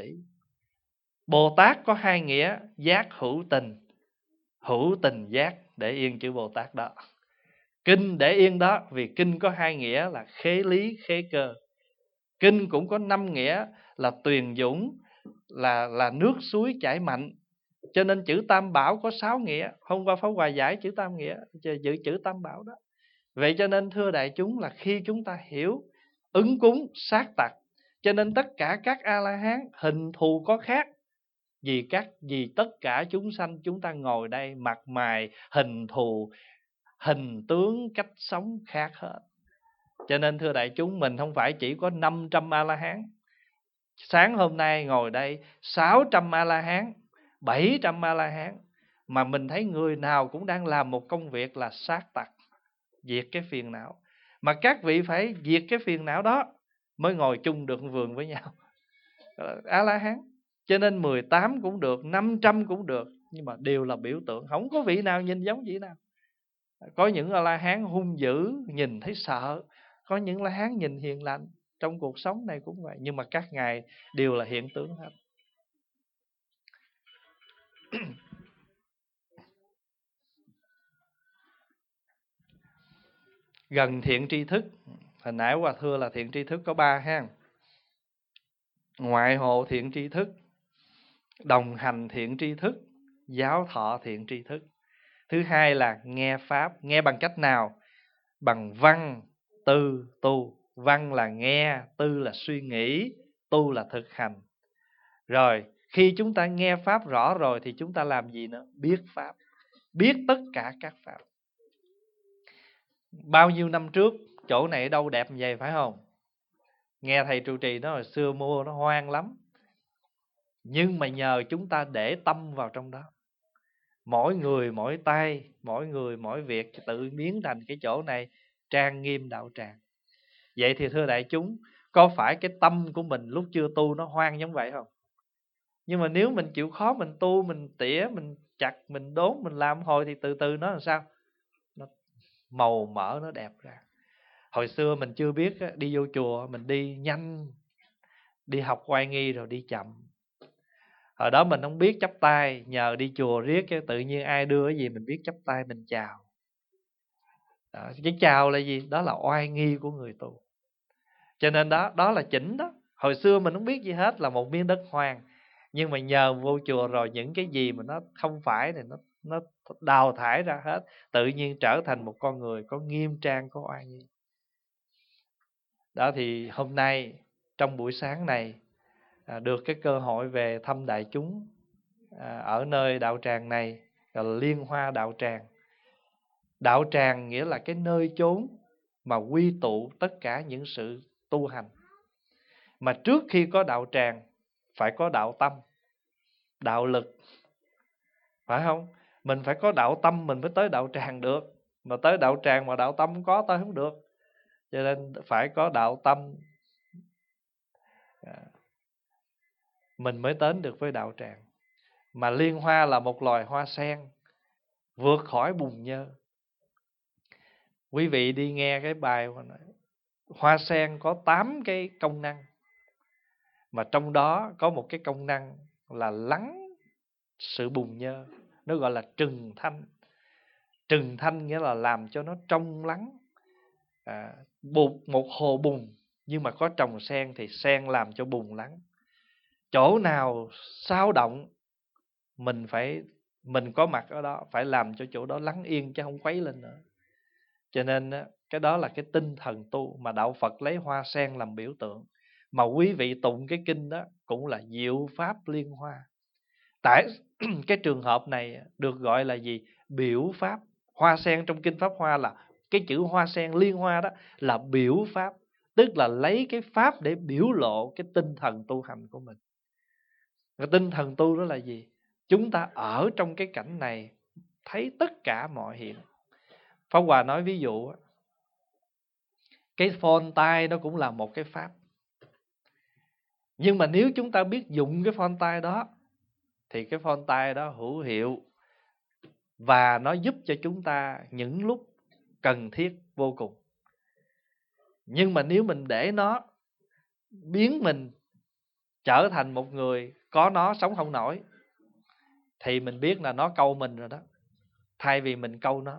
Bồ Tát có hai nghĩa: giác hữu tình, hữu tình giác, để yên chữ Bồ Tát đó. Kinh để yên đó, vì kinh có hai nghĩa là khế lý, khế cơ. Kinh cũng có năm nghĩa là tuyền dũng, là, là nước suối chảy mạnh. Cho nên chữ Tam Bảo có sáu nghĩa. Hôm qua Pháp Hòa giải chữ Tam nghĩa, chữ, chữ Tam Bảo đó. Vậy cho nên thưa đại chúng, là khi chúng ta hiểu ứng cúng, sát tặc, cho nên tất cả các A-la-hán hình thù có khác. Vì các vì tất cả chúng sanh chúng ta ngồi đây, mặt mày, hình thù, hình tướng, cách sống khác hết. Cho nên thưa đại chúng, mình không phải chỉ có năm trăm A-la-hán. Sáng hôm nay ngồi đây sáu trăm A-la-hán, bảy trăm A-la-hán, mà mình thấy người nào cũng đang làm một công việc là sát tặc, diệt cái phiền não. Mà các vị phải diệt cái phiền não đó mới ngồi chung được vườn với nhau. A-la-hán. Cho nên mười tám cũng được, năm trăm cũng được, nhưng mà đều là biểu tượng, không có vị nào nhìn giống vị nào. Có những A-la-hán hung dữ, nhìn thấy sợ. Có những A-la-hán nhìn hiền lành. Trong cuộc sống này cũng vậy. Nhưng mà các ngài đều là hiện tướng hết. Gần thiện tri thức. Hồi nãy Hòa thưa là thiện tri thức có ba ha. Ngoại hộ thiện tri thức, đồng hành thiện tri thức, giáo thọ thiện tri thức. Thứ hai là nghe Pháp. Nghe bằng cách nào? Bằng văn, tư, tu. Văn là nghe, tư là suy nghĩ, tu là thực hành. Rồi khi chúng ta nghe Pháp rõ rồi thì chúng ta làm gì nữa? Biết Pháp, biết tất cả các Pháp. Bao nhiêu năm trước chỗ này đâu đẹp như vậy phải không? Nghe thầy trụ trì nó hồi xưa mua nó hoang lắm. Nhưng mà nhờ chúng ta để tâm vào trong đó, mỗi người mỗi tay, mỗi người mỗi việc tự biến thành cái chỗ này trang nghiêm đạo tràng. Vậy thì thưa đại chúng, có phải cái tâm của mình lúc chưa tu nó hoang giống vậy không? Nhưng mà nếu mình chịu khó, mình tu, mình tỉa, mình chặt, mình đốn, mình làm hồi thì từ từ nó làm sao? Nó màu mỡ, nó đẹp ra. Hồi xưa mình chưa biết, đi vô chùa mình đi nhanh, đi học oai nghi rồi đi chậm. Hồi đó mình không biết chắp tay, nhờ đi chùa riết cái tự nhiên ai đưa cái gì mình biết chắp tay mình chào. Đó, cái chào là gì? Đó là oai nghi của người tu. Cho nên đó, đó là chỉnh đó. Hồi xưa mình không biết gì hết, là một miếng đất hoang. Nhưng mà nhờ vô chùa rồi, những cái gì mà nó không phải thì nó nó đào thải ra hết, tự nhiên trở thành một con người có nghiêm trang, có oai nghi. Đó thì hôm nay trong buổi sáng này à, được cái cơ hội về thăm đại chúng à, ở nơi đạo tràng này, gọi là Liên Hoa Đạo Tràng. Đạo tràng nghĩa là cái nơi chốn mà quy tụ tất cả những sự tu hành. Mà trước khi có đạo tràng phải có đạo tâm, đạo lực, phải không? Mình phải có đạo tâm mình mới tới đạo tràng được. Mà tới đạo tràng mà đạo tâm không có tới không được. Cho nên phải có đạo tâm mình mới đến được với đạo tràng. Mà liên hoa là một loài hoa sen vượt khỏi bùn nhơ. Quý vị đi nghe cái bài hoa sen có tám cái công năng, mà trong đó có một cái công năng là lắng sự bùn nhơ. Nó gọi là trừng thanh. Trừng thanh nghĩa là làm cho nó trong lắng. à, bùn, Một hồ bùn nhưng mà có trồng sen thì sen làm cho bùn lắng. Chỗ nào xao động mình phải mình có mặt ở đó, phải làm cho chỗ đó lắng yên chứ không khuấy lên nữa. Cho nên cái đó là cái tinh thần tu mà đạo Phật lấy hoa sen làm biểu tượng. Mà quý vị tụng cái kinh đó cũng là diệu pháp liên hoa. Tại cái trường hợp này được gọi là gì? Biểu pháp. Hoa sen trong kinh Pháp Hoa là cái chữ hoa sen liên hoa đó là biểu pháp, tức là lấy cái pháp để biểu lộ cái tinh thần tu hành của mình. Cái tinh thần tu đó là gì? Chúng ta ở trong cái cảnh này thấy tất cả mọi hiện. Pháp Hòa nói ví dụ, cái phone tai nó cũng là một cái pháp. Nhưng mà nếu chúng ta biết dụng cái phone tai đó thì cái phone tai đó hữu hiệu và nó giúp cho chúng ta những lúc cần thiết vô cùng. Nhưng mà nếu mình để nó biến mình trở thành một người có nó sống không nổi thì mình biết là nó câu mình rồi đó, thay vì mình câu nó.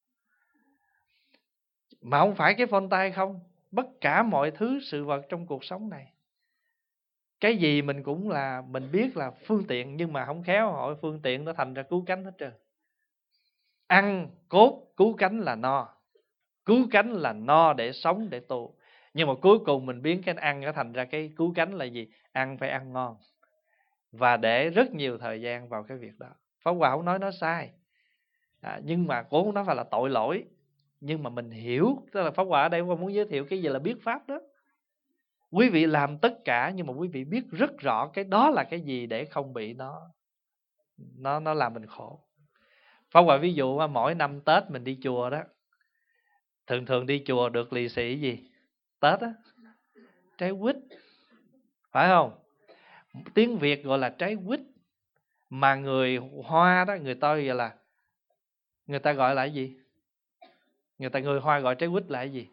Mà không phải cái phone tay không, tất cả mọi thứ sự vật trong cuộc sống này, cái gì mình cũng là mình biết là phương tiện, nhưng mà không khéo hỏi phương tiện nó thành ra cứu cánh hết trơn. Ăn cốt cứu cánh là no, cứu cánh là no để sống để tu. Nhưng mà cuối cùng mình biến cái ăn nó thành ra cái cứu cánh là gì? Ăn phải ăn ngon và để rất nhiều thời gian vào cái việc đó. Pháp Hòa không nói nó sai, à, nhưng mà cũng không nói phải là tội lỗi. Nhưng mà mình hiểu, tức là Pháp Hòa ở đây muốn giới thiệu cái gì là biết pháp đó. Quý vị làm tất cả nhưng mà quý vị biết rất rõ cái đó là cái gì để không bị nó nó nó làm mình khổ. Pháp Hòa ví dụ mỗi năm Tết mình đi chùa đó, thường thường đi chùa được lì xì gì Tết á, trái quýt, phải không? Tiếng Việt gọi là trái quýt, mà người Hoa đó, người ta gọi là người ta gọi là cái gì? Người ta người Hoa gọi trái quýt là cái gì?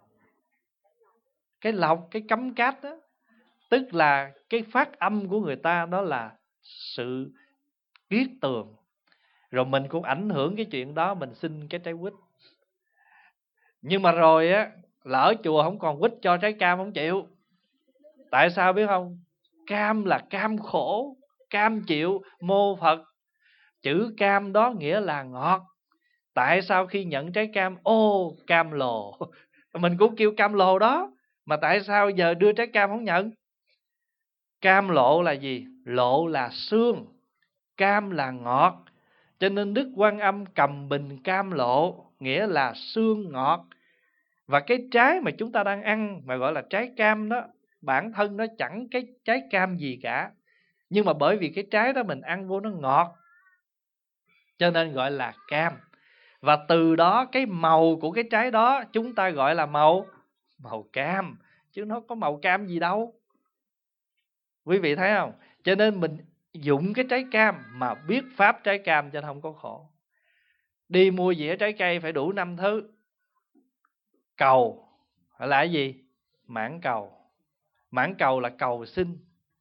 Cái lọc, cái cắm cát đó. Tức là cái phát âm của người ta đó là sự kiết tường. Rồi mình cũng ảnh hưởng cái chuyện đó, mình xin cái trái quýt. Nhưng mà rồi á, lỡ chùa không còn quýt cho trái cam không chịu. Tại sao biết không? Cam là cam khổ, cam chịu mô Phật. Chữ cam đó nghĩa là ngọt. Tại sao khi nhận trái cam, ô cam lồ, mình cũng kêu cam lồ đó, mà tại sao giờ đưa trái cam không nhận? Cam lộ là gì? Lộ là xương, cam là ngọt. Cho nên Đức Quan Âm cầm bình cam lộ, nghĩa là xương ngọt. Và cái trái mà chúng ta đang ăn mà gọi là trái cam đó, bản thân nó chẳng cái trái cam gì cả. Nhưng mà bởi vì cái trái đó mình ăn vô nó ngọt, cho nên gọi là cam. Và từ đó cái màu của cái trái đó chúng ta gọi là màu màu cam, chứ nó có màu cam gì đâu. Quý vị thấy không? Cho nên mình dụng cái trái cam mà biết pháp trái cam cho nên không có khổ. Đi mua dĩa trái cây phải đủ năm thứ. Cầu là cái gì? Mãn cầu. Mãn cầu là cầu xin.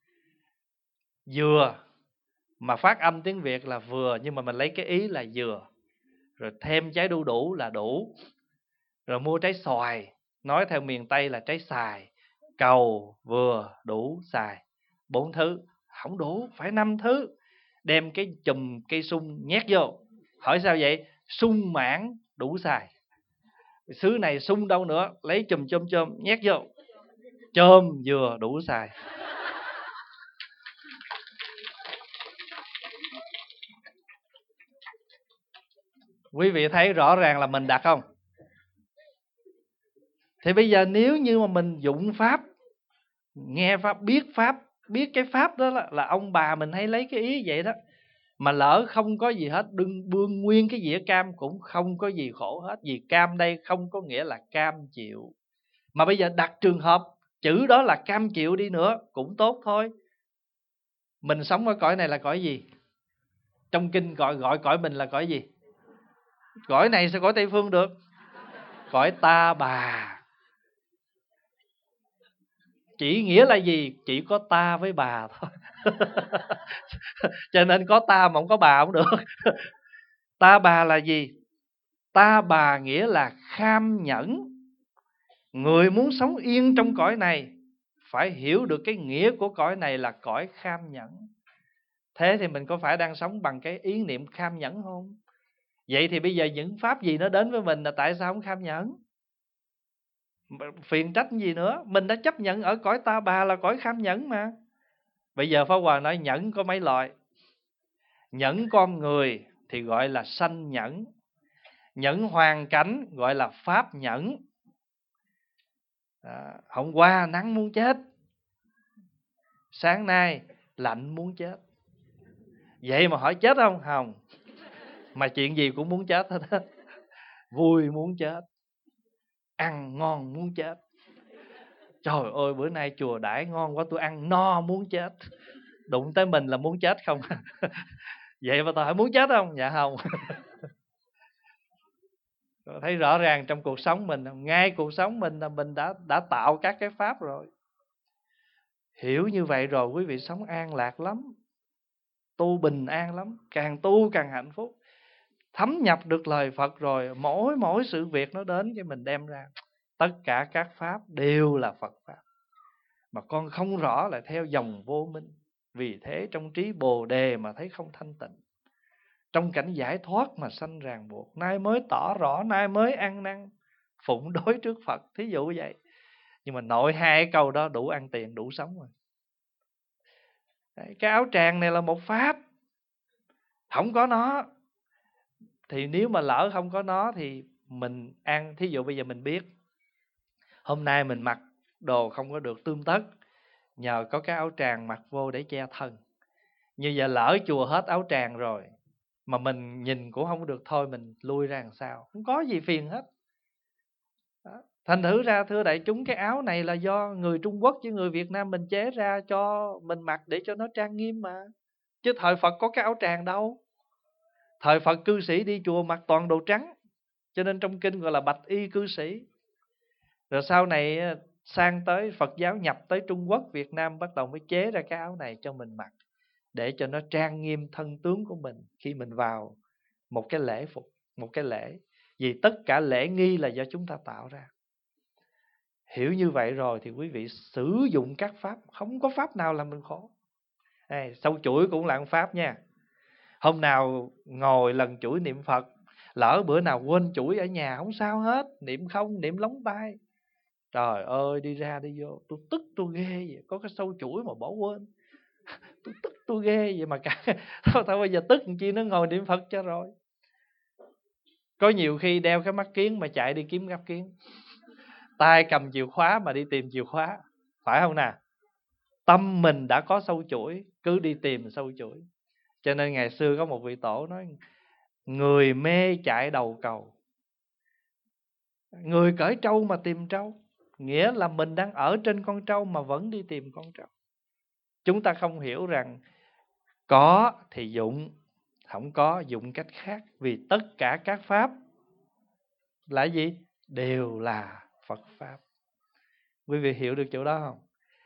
Dừa mà phát âm tiếng Việt là vừa, nhưng mà mình lấy cái ý là dừa. Rồi thêm trái đu đủ là đủ. Rồi mua trái xoài, nói theo miền Tây là trái xài. Cầu, vừa, đủ, xài. Bốn thứ. Không đủ, phải năm thứ. Đem cái chùm cây sung nhét vô. Hỏi sao vậy? Sung mãn đủ xài. Xứ này sung đâu nữa, lấy chùm chôm chôm nhét vô. Chôm vừa đủ xài. Quý vị thấy rõ ràng là mình đặt không? Thì bây giờ nếu như mà mình dụng pháp, nghe pháp, biết pháp, biết cái pháp đó là, là ông bà mình hay lấy cái ý vậy đó. Mà lỡ không có gì hết, đừng bươn nguyên cái dĩa cam cũng không có gì khổ hết. Vì cam đây không có nghĩa là cam chịu. Mà bây giờ đặt trường hợp chữ đó là cam chịu đi nữa cũng tốt thôi. Mình sống ở cõi này là cõi gì? Trong kinh gọi gọi cõi mình là cõi gì? Cõi này sao cõi Tây Phương được? Cõi ta bà. Chỉ nghĩa là gì? Chỉ có ta với bà thôi. Cho nên có ta mà không có bà không được. Ta bà là gì? Ta bà nghĩa là kham nhẫn. Người muốn sống yên trong cõi này phải hiểu được cái nghĩa của cõi này là cõi kham nhẫn. Thế thì mình có phải đang sống bằng cái ý niệm kham nhẫn không? Vậy thì bây giờ những pháp gì nó đến với mình là tại sao không kham nhẫn? Phiền trách gì nữa? Mình đã chấp nhận ở cõi ta bà là cõi kham nhẫn mà. Bây giờ Pháp Hòa nói nhẫn có mấy loại. Nhẫn con người thì gọi là sanh nhẫn. Nhẫn hoàn cảnh gọi là pháp nhẫn. À, hôm qua nắng muốn chết, sáng nay lạnh muốn chết. Vậy mà hỏi chết không? Không. Mà chuyện gì cũng muốn chết hết á. Vui muốn chết, ăn ngon muốn chết. Trời ơi, bữa nay chùa đãi ngon quá, tôi ăn no muốn chết. Đụng tới mình là muốn chết không? Vậy mà tôi hỏi muốn chết không? Dạ không. Thấy rõ ràng trong cuộc sống mình, ngay cuộc sống mình là mình đã đã tạo các cái pháp rồi. Hiểu như vậy rồi quý vị sống an lạc lắm, tu bình an lắm, càng tu càng hạnh phúc. Thấm nhập được lời Phật rồi, mỗi mỗi sự việc nó đến cái mình đem ra, tất cả các pháp đều là Phật pháp. Mà con không rõ là theo dòng vô minh. Vì thế trong trí Bồ Đề mà thấy không thanh tịnh. Trong cảnh giải thoát mà sanh ràng buộc. Nay mới tỏ rõ, nay mới ăn năn, phụng đối trước Phật. Thí dụ vậy. Nhưng mà nội hai câu đó đủ ăn tiền, đủ sống rồi. Đấy, cái áo tràng này là một pháp. Không có nó thì nếu mà lỡ không có nó thì mình ăn. Thí dụ bây giờ mình biết hôm nay mình mặc đồ không có được tươm tất, nhờ có cái áo tràng mặc vô để che thân. Như vậy lỡ chùa hết áo tràng rồi mà mình nhìn cũng không được, thôi mình lui ra làm sao, không có gì phiền hết. Đó. Thành thử ra thưa đại chúng, cái áo này là do người Trung Quốc với người Việt Nam mình chế ra cho mình mặc để cho nó trang nghiêm mà. Chứ thời Phật có cái áo tràng đâu. Thời Phật cư sĩ đi chùa mặc toàn đồ trắng, cho nên trong kinh gọi là bạch y cư sĩ. Rồi sau này sang tới Phật giáo nhập tới Trung Quốc, Việt Nam bắt đầu mới chế ra cái áo này cho mình mặc, để cho nó trang nghiêm thân tướng của mình khi mình vào một cái lễ phục, một cái lễ. Vì tất cả lễ nghi là do chúng ta tạo ra. Hiểu như vậy rồi thì quý vị sử dụng các pháp, không có pháp nào làm mình khổ. Đây, sâu chuỗi cũng là pháp nha. Hôm nào ngồi lần chuỗi niệm Phật, lỡ bữa nào quên chuỗi ở nhà không sao hết, niệm không, niệm lóng tay. Trời ơi, đi ra đi vô, tôi tức tôi ghê vậy, có cái sâu chuỗi mà bỏ quên. Tôi tức tôi ghê vậy mà cả. Thôi, thôi bây giờ tức làm chi, nó ngồi niệm Phật cho rồi. Có nhiều khi đeo cái mắt kiến mà chạy đi kiếm mắt kiến, tay cầm chìa khóa mà đi tìm chìa khóa, phải không nào? Tâm mình đã có sâu chuỗi, cứ đi tìm sâu chuỗi. Cho nên ngày xưa có một vị tổ nói, người mê chạy đầu cầu, người cởi trâu mà tìm trâu. Nghĩa là mình đang ở trên con trâu mà vẫn đi tìm con trâu. Chúng ta không hiểu rằng có thì dụng, không có dụng cách khác. Vì tất cả các pháp là gì? Đều là Phật pháp. Quý vị hiểu được chỗ đó không?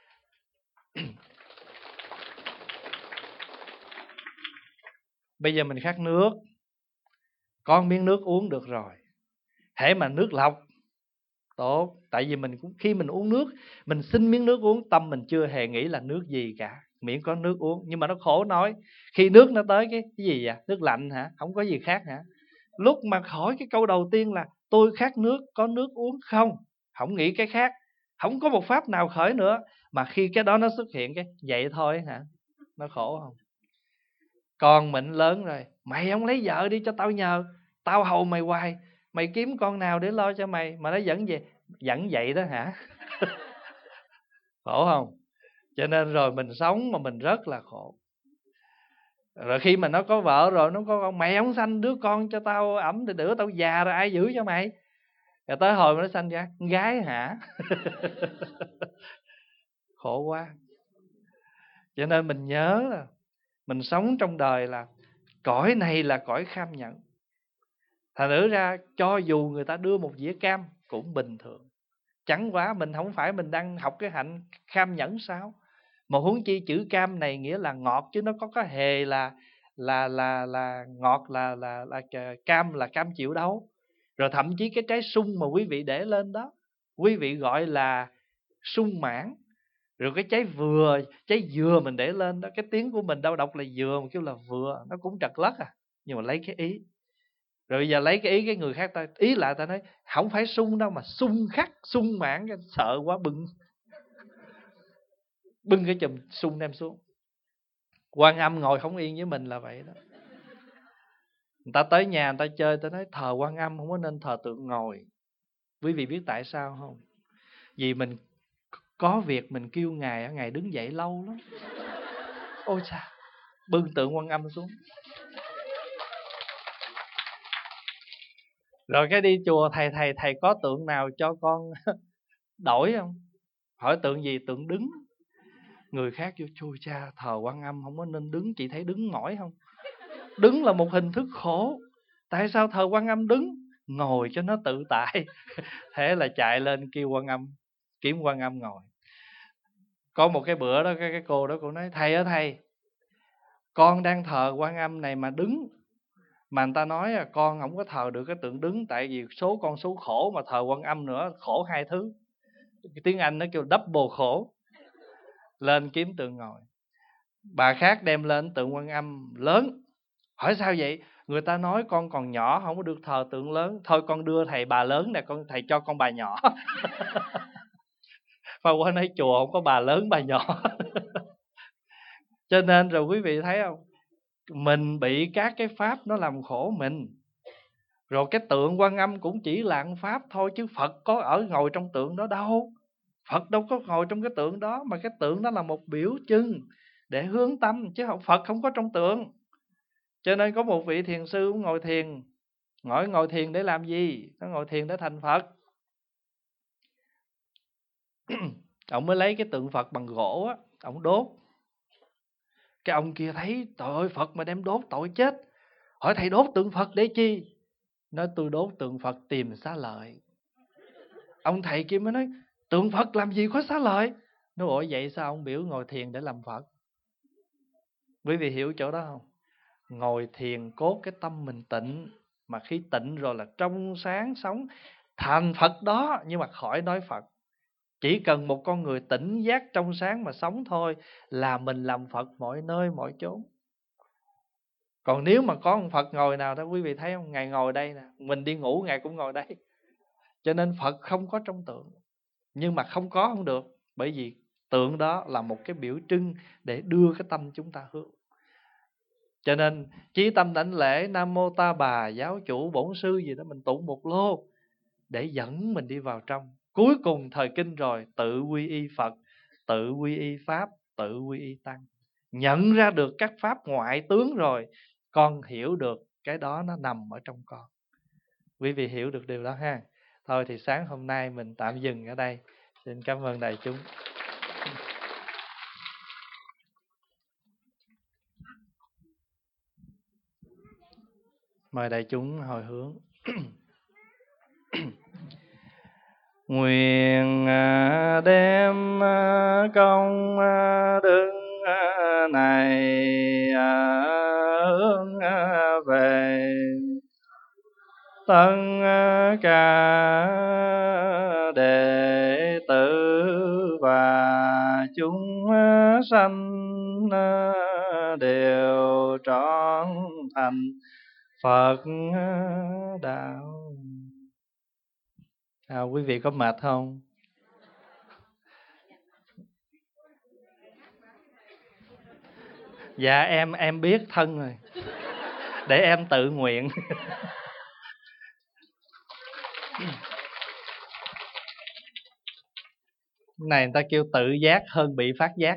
Bây giờ mình khát nước, có miếng nước uống được rồi. Hễ mà nước lọc, tốt. Tại vì mình cũng khi mình uống nước, mình xin miếng nước uống, tâm mình chưa hề nghĩ là nước gì cả. miễn có nước uống. Nhưng mà nó khổ nói, khi nước nó tới cái, cái gì vậy? Nước lạnh hả? Không có gì khác hả? Lúc mà hỏi cái câu đầu tiên là tôi khát nước, có nước uống không? Không nghĩ cái khác, không có một pháp nào khởi nữa. Mà khi cái đó nó xuất hiện cái vậy thôi hả? Nó khổ không? Con mình lớn rồi, mày không lấy vợ đi cho tao nhờ, tao hầu mày hoài, mày kiếm con nào để lo cho mày mà nó dẫn về, dẫn vậy đó hả? Khổ không? Cho nên rồi mình sống mà mình rất là khổ. Rồi khi mà nó có vợ rồi, nó có con, mày không sanh đứa con cho tao ẩm thì đứa tao già rồi ai giữ cho mày? Rồi tới hồi mà nó sanh ra con gái hả? Khổ quá. Cho nên mình nhớ là mình sống trong đời là cõi này là cõi kham nhẫn. Thành thử ra cho dù người ta đưa một dĩa cam cũng bình thường. Chẳng quá mình không phải mình đang học cái hạnh kham nhẫn sao? Mà huống chi chữ cam này nghĩa là ngọt, chứ nó có cái hề là là là là ngọt là là là, là cam là cam chịu đâu. Rồi thậm chí cái trái sung mà quý vị để lên đó, quý vị gọi là sung mãn. Rồi cái trái vừa, trái dừa mình để lên đó, cái tiếng của mình đâu đọc là dừa mà kêu là vừa, nó cũng trật lất à. Nhưng mà lấy cái ý. Rồi bây giờ lấy cái ý cái người khác ta ý lại, ta nói không phải sung đâu mà sung khắc, sung mãn, sợ quá bưng bưng cái chùm sung đem xuống. Quan Âm ngồi không yên với mình là vậy đó. Người ta tới nhà người ta chơi, ta nói thờ Quan Âm không có nên thờ tượng ngồi. Quý vị biết tại sao không? Vì mình có việc mình kêu ngài, ngài đứng dậy lâu lắm. Ôi cha, bưng tượng Quan Âm xuống. Rồi cái đi chùa, thầy thầy thầy có tượng nào cho con đổi không? Hỏi tượng gì? Tượng đứng. Người khác vô chui cha, thờ Quan Âm không có nên đứng, chị thấy đứng mỏi không? Đứng là một hình thức khổ. Tại sao thờ Quan Âm đứng? Ngồi cho nó tự tại. Thế là chạy lên kêu Quan Âm, kiếm Quan Âm ngồi. Có một cái bữa đó, cái, cái cô đó cô nói thầy ơi thầy, con đang thờ Quan Âm này mà đứng, mà người ta nói là con không có thờ được cái tượng đứng, tại vì số con số khổ, mà thờ Quan Âm nữa khổ hai thứ. Cái tiếng Anh nó kêu double khổ. Lên kiếm tượng ngồi. Bà khác đem lên tượng Quan Âm lớn. Hỏi sao vậy? Người ta nói con còn nhỏ không có được thờ tượng lớn. Thôi con đưa thầy bà lớn nè, con thầy cho con bà nhỏ. Mà qua nói chùa không có bà lớn bà nhỏ. Cho nên rồi quý vị thấy không? Mình bị các cái pháp nó làm khổ mình. Rồi cái tượng Quan Âm cũng chỉ là một pháp thôi, chứ Phật có ở ngồi trong tượng đó đâu. Phật đâu có ngồi trong cái tượng đó, mà cái tượng đó là một biểu trưng để hướng tâm, chứ không, Phật không có trong tượng. Cho nên có một vị thiền sư cũng ngồi thiền. Ngồi ngồi thiền để làm gì? Nó ngồi thiền để thành Phật. Ông mới lấy cái tượng Phật bằng gỗ á, ông đốt. Cái ông kia thấy trời ơi, Phật mà đem đốt tội chết. Hỏi thầy đốt tượng Phật để chi? Nói tôi đốt tượng Phật tìm xá lợi. Ông thầy kia mới nói tượng Phật làm gì có xá lợi? Nói ủa vậy sao ông biểu ngồi thiền để làm Phật? Quý vị hiểu chỗ đó không? Ngồi thiền cốt cái tâm mình tịnh, mà khi tịnh rồi là trong sáng sống, thành Phật đó. Nhưng mà khỏi nói Phật, chỉ cần một con người tỉnh giác trong sáng mà sống thôi là mình làm Phật mọi nơi mọi chốn. Còn nếu mà có một Phật ngồi nào đó, quý vị thấy không? Ngài ngồi đây nè, mình đi ngủ Ngài cũng ngồi đây. Cho nên Phật không có trong tượng. Nhưng mà không có không được, bởi vì tượng đó là một cái biểu trưng để đưa cái tâm chúng ta hướng. Cho nên chí tâm đảnh lễ Nam Mô Ta Bà giáo chủ bổn sư gì đó, mình tụng một lô để dẫn mình đi vào trong. Cuối cùng thời kinh rồi, tự quy y Phật, tự quy y Pháp, tự quy y Tăng. Nhận ra được các pháp ngoại tướng rồi, con hiểu được cái đó nó nằm ở trong con. Quý vị hiểu được điều đó ha. Thôi thì sáng hôm nay mình tạm dừng ở đây. Xin cảm ơn đại chúng. Mời đại chúng hồi hướng. Nguyện đem công đức này hướng về tất cả đệ tử và chúng sanh đều trọn thành Phật đạo. À, quý vị có mệt không? Dạ em em biết thân rồi. Để em tự nguyện. Này người ta kêu tự giác hơn bị phát giác.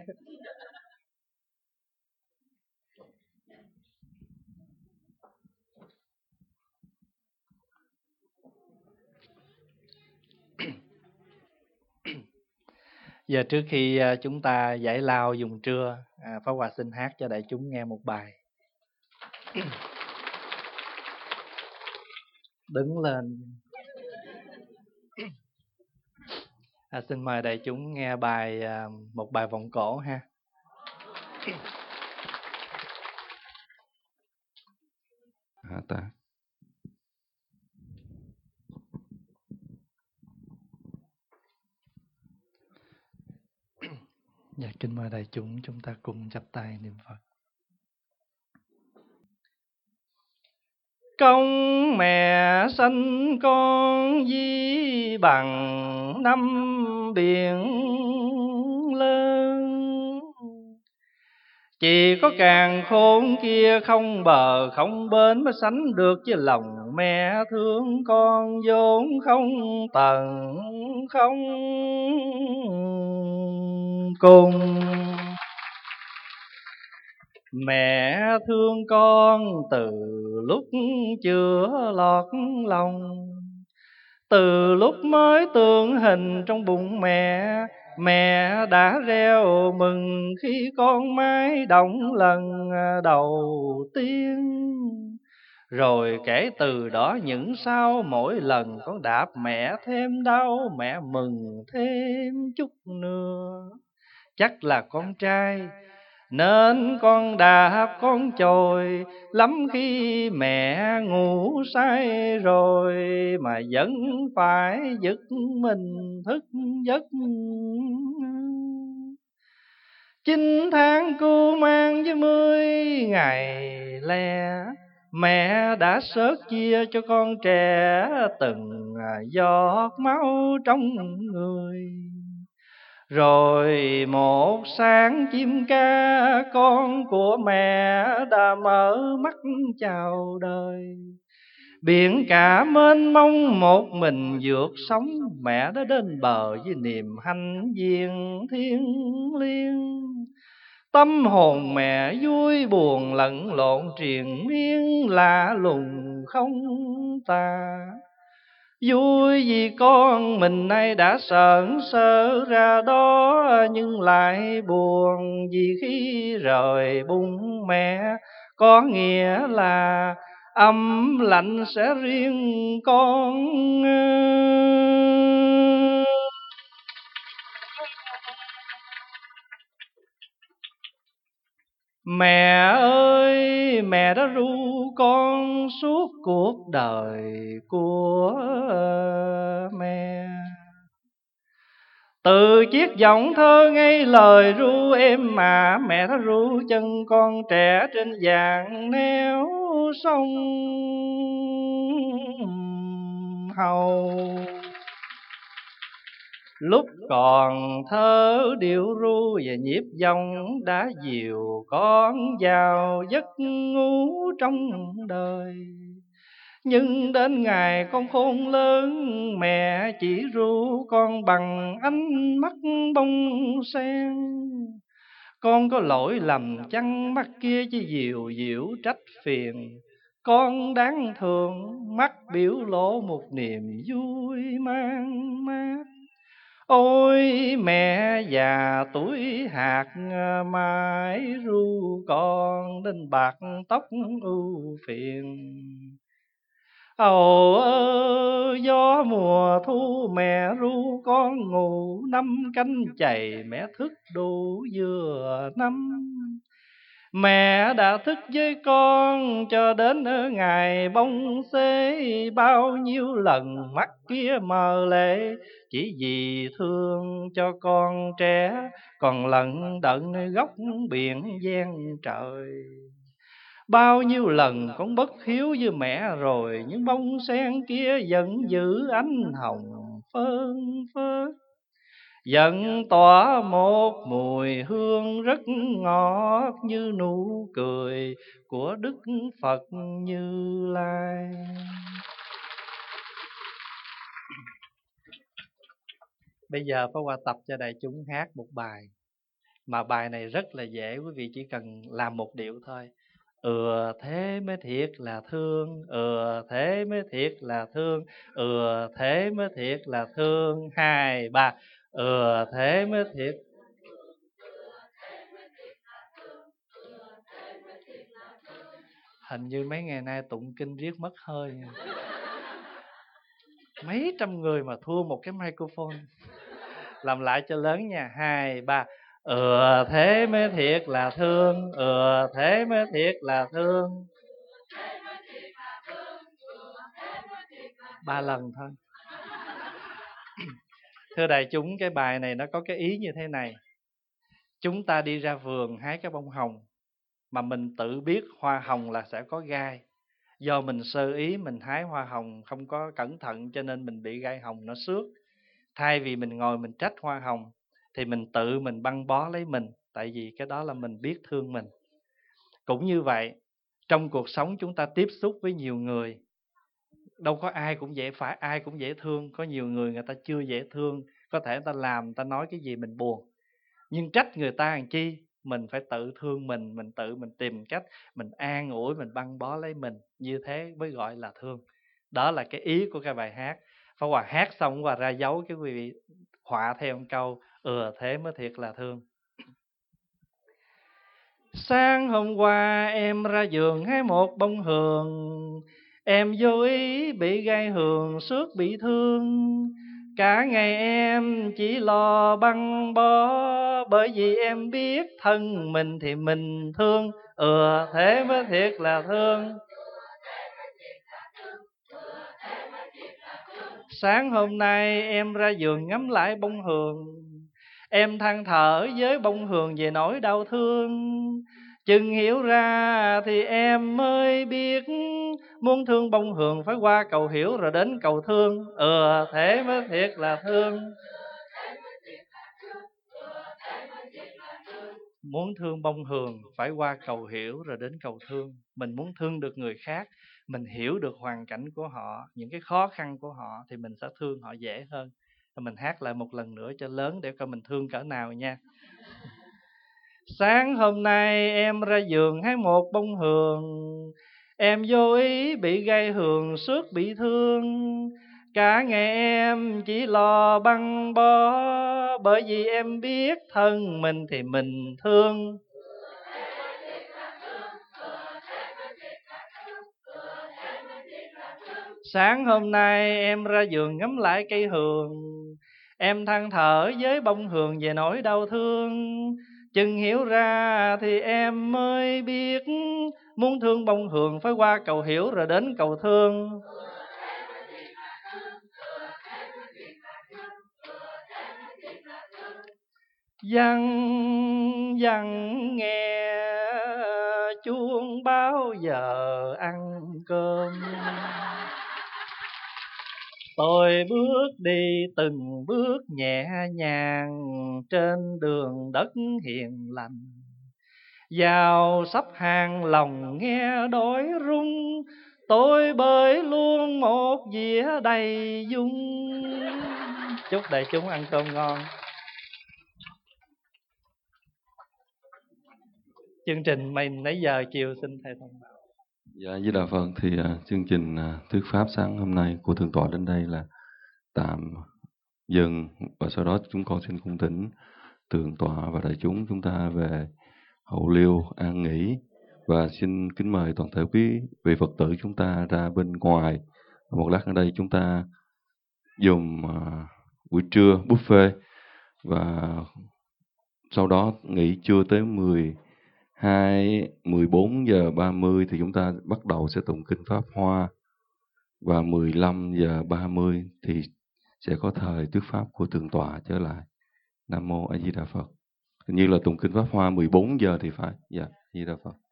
Giờ trước khi chúng ta giải lao dùng trưa, à, Pháp Hòa xin hát cho đại chúng nghe một bài. Đứng lên. À, xin mời đại chúng nghe bài một bài vọng cổ ha. À, ta. Dạ, kính mời đại chúng chúng ta cùng chắp tay niệm Phật. Công mẹ sanh con di bằng năm biển lớn, chỉ có càng khôn kia không bờ không bến mới sánh được với lòng mẹ thương con vốn không tận không cùng. Mẹ thương con từ lúc chưa lọt lòng, từ lúc mới tượng hình trong bụng mẹ, mẹ đã reo mừng khi con mái động lần đầu tiên. Rồi kể từ đó những sau mỗi lần con đạp mẹ thêm đau, mẹ mừng thêm chút nữa. Chắc là con trai nên con đạp con chồi lắm khi mẹ ngủ say rồi, mà vẫn phải giật mình thức giấc. Chín tháng cu mang với mươi ngày lẻ, mẹ đã sớt chia cho con trẻ từng giọt máu trong người. Rồi một sáng chim ca, con của mẹ đã mở mắt chào đời. Biển cả mênh mông một mình vượt sóng, mẹ đã đến bờ với niềm hạnh diện thiêng liêng. Tâm hồn mẹ vui buồn lẫn lộn triền miên, lạ lùng không tà. Vui vì con mình nay đã sởn sơ ra đó, nhưng lại buồn vì khi rời bụng mẹ, có nghĩa là âm lạnh sẽ riêng con. Mẹ ơi, mẹ đã ru con suốt cuộc đời của mẹ. Từ chiếc giọng thơ ngây lời ru em mà, mẹ đã ru chân con trẻ trên vàng neo sông Hầu. Lúc còn thơ điệu ru và nhịp dòng đã dìu con vào giấc ngủ trong đời. Nhưng đến ngày con khôn lớn, mẹ chỉ ru con bằng ánh mắt bông sen. Con có lỗi lầm chăng mắt kia chỉ dịu dịu trách phiền, con đáng thương mắt biểu lộ một niềm vui mang mát. Ôi mẹ già tuổi hạt mãi ru con đến bạc tóc ưu phiền. Ồ ơi gió mùa thu mẹ ru con ngủ, năm canh chày mẹ thức đủ vừa năm. Mẹ đã thức với con cho đến ở ngày bông xế, bao nhiêu lần mắt kia mờ lệ, chỉ vì thương cho con trẻ còn lận đận góc biển gian trời. Bao nhiêu lần con bất hiếu với mẹ rồi, những bông sen kia vẫn giữ ánh hồng phơn phớt, vẫn tỏa một mùi hương rất ngọt như nụ cười của Đức Phật Như Lai. Bây giờ Pháp Hòa tập cho đại chúng hát một bài, mà bài này rất là dễ, quý vị chỉ cần làm một điệu thôi. Ừ thế mới thiệt là thương, ừ thế mới thiệt là thương, ừ thế mới thiệt là thương. Hai ba, ừ thế mới thiệt. Hình như mấy ngày nay tụng kinh riết mất hơi. Mấy trăm người mà thua một cái microphone. Làm lại cho lớn nha. Hai ba, ừ thế mới thiệt là thương, ừ thế mới thiệt là thương. Ba lần thôi. Thưa đại chúng, cái bài này nó có cái ý như thế này. Chúng ta đi ra vườn hái cái bông hồng, mà mình tự biết hoa hồng là sẽ có gai. Do mình sơ ý mình hái hoa hồng không có cẩn thận cho nên mình bị gai hồng nó xước. Thay vì mình ngồi mình trách hoa hồng thì mình tự mình băng bó lấy mình, tại vì cái đó là mình biết thương mình. Cũng như vậy, trong cuộc sống chúng ta tiếp xúc với nhiều người, đâu có ai cũng dễ, phải ai cũng dễ thương. Có nhiều người người ta chưa dễ thương, có thể người ta làm, người ta nói cái gì mình buồn. Nhưng trách người ta làm chi? Mình phải tự thương mình, mình tự mình tìm cách, mình an ủi, mình băng bó lấy mình. Như thế mới gọi là thương. Đó là cái ý của cái bài hát. Pháp Hòa hát xong và ra dấu cái quý vị họa theo một câu ừ thế mới thiệt là thương. Sáng hôm qua em ra vườn hái một bông hường, em vô ý bị gai hường xước bị thương. Cả ngày em chỉ lo băng bó, bởi vì em biết thân mình thì mình thương. Ừ thế mới thiệt là thương. Sáng hôm nay em ra vườn ngắm lại bông hường, em than thở với bông hường về nỗi đau thương. Chừng hiểu ra thì em mới biết, muốn thương bông hường phải qua cầu hiểu rồi đến cầu thương. Ừ thế mới thiệt là thương. Muốn thương bông hường phải qua cầu hiểu rồi đến cầu thương. Mình muốn thương được người khác, mình hiểu được hoàn cảnh của họ, những cái khó khăn của họ, thì mình sẽ thương họ dễ hơn. Mình hát lại một lần nữa cho lớn để coi mình thương cỡ nào nha. Sáng hôm nay em ra vườn hái một bông hường, em vô ý bị gai hường xước bị thương. Cả ngày em chỉ lo băng bó, bởi vì em biết thân mình thì mình thương. Sáng hôm nay em ra vườn ngắm lại cây hường, em than thở với bông hường về nỗi đau thương. Chừng hiểu ra thì em mới biết, muốn thương bông hường phải qua cầu hiểu rồi đến cầu thương. Văng văng nghe chuông báo giờ ăn cơm, tôi bước đi từng bước nhẹ nhàng trên đường đất hiền lành. Vào sắp hàng lòng nghe đói rung, tôi bới luôn một dĩa đầy dung. Chúc đại chúng ăn cơm ngon. Chương trình mình nãy giờ chiều xin thầy thông báo. Dạ, với Đà Phật thì uh, chương trình uh, thuyết pháp sáng hôm nay của Thượng tọa đến đây là tạm dừng, và sau đó chúng con xin cung thỉnh Thượng tọa và đại chúng chúng ta về hậu liêu an nghỉ, và xin kính mời toàn thể quý vị Phật tử chúng ta ra bên ngoài. Một lát ở đây chúng ta dùng uh, buổi trưa buffet, và sau đó nghỉ trưa tới mười hai mười bốn giờ ba mươi thì chúng ta bắt đầu sẽ tụng kinh Pháp Hoa, và mười lăm giờ ba mươi thì sẽ có thời thuyết pháp của Thượng tọa trở lại. Nam mô A Di Đà Phật. Hình như là tụng kinh Pháp Hoa mười bốn giờ thì phải. Dạ, A Di Đà Phật.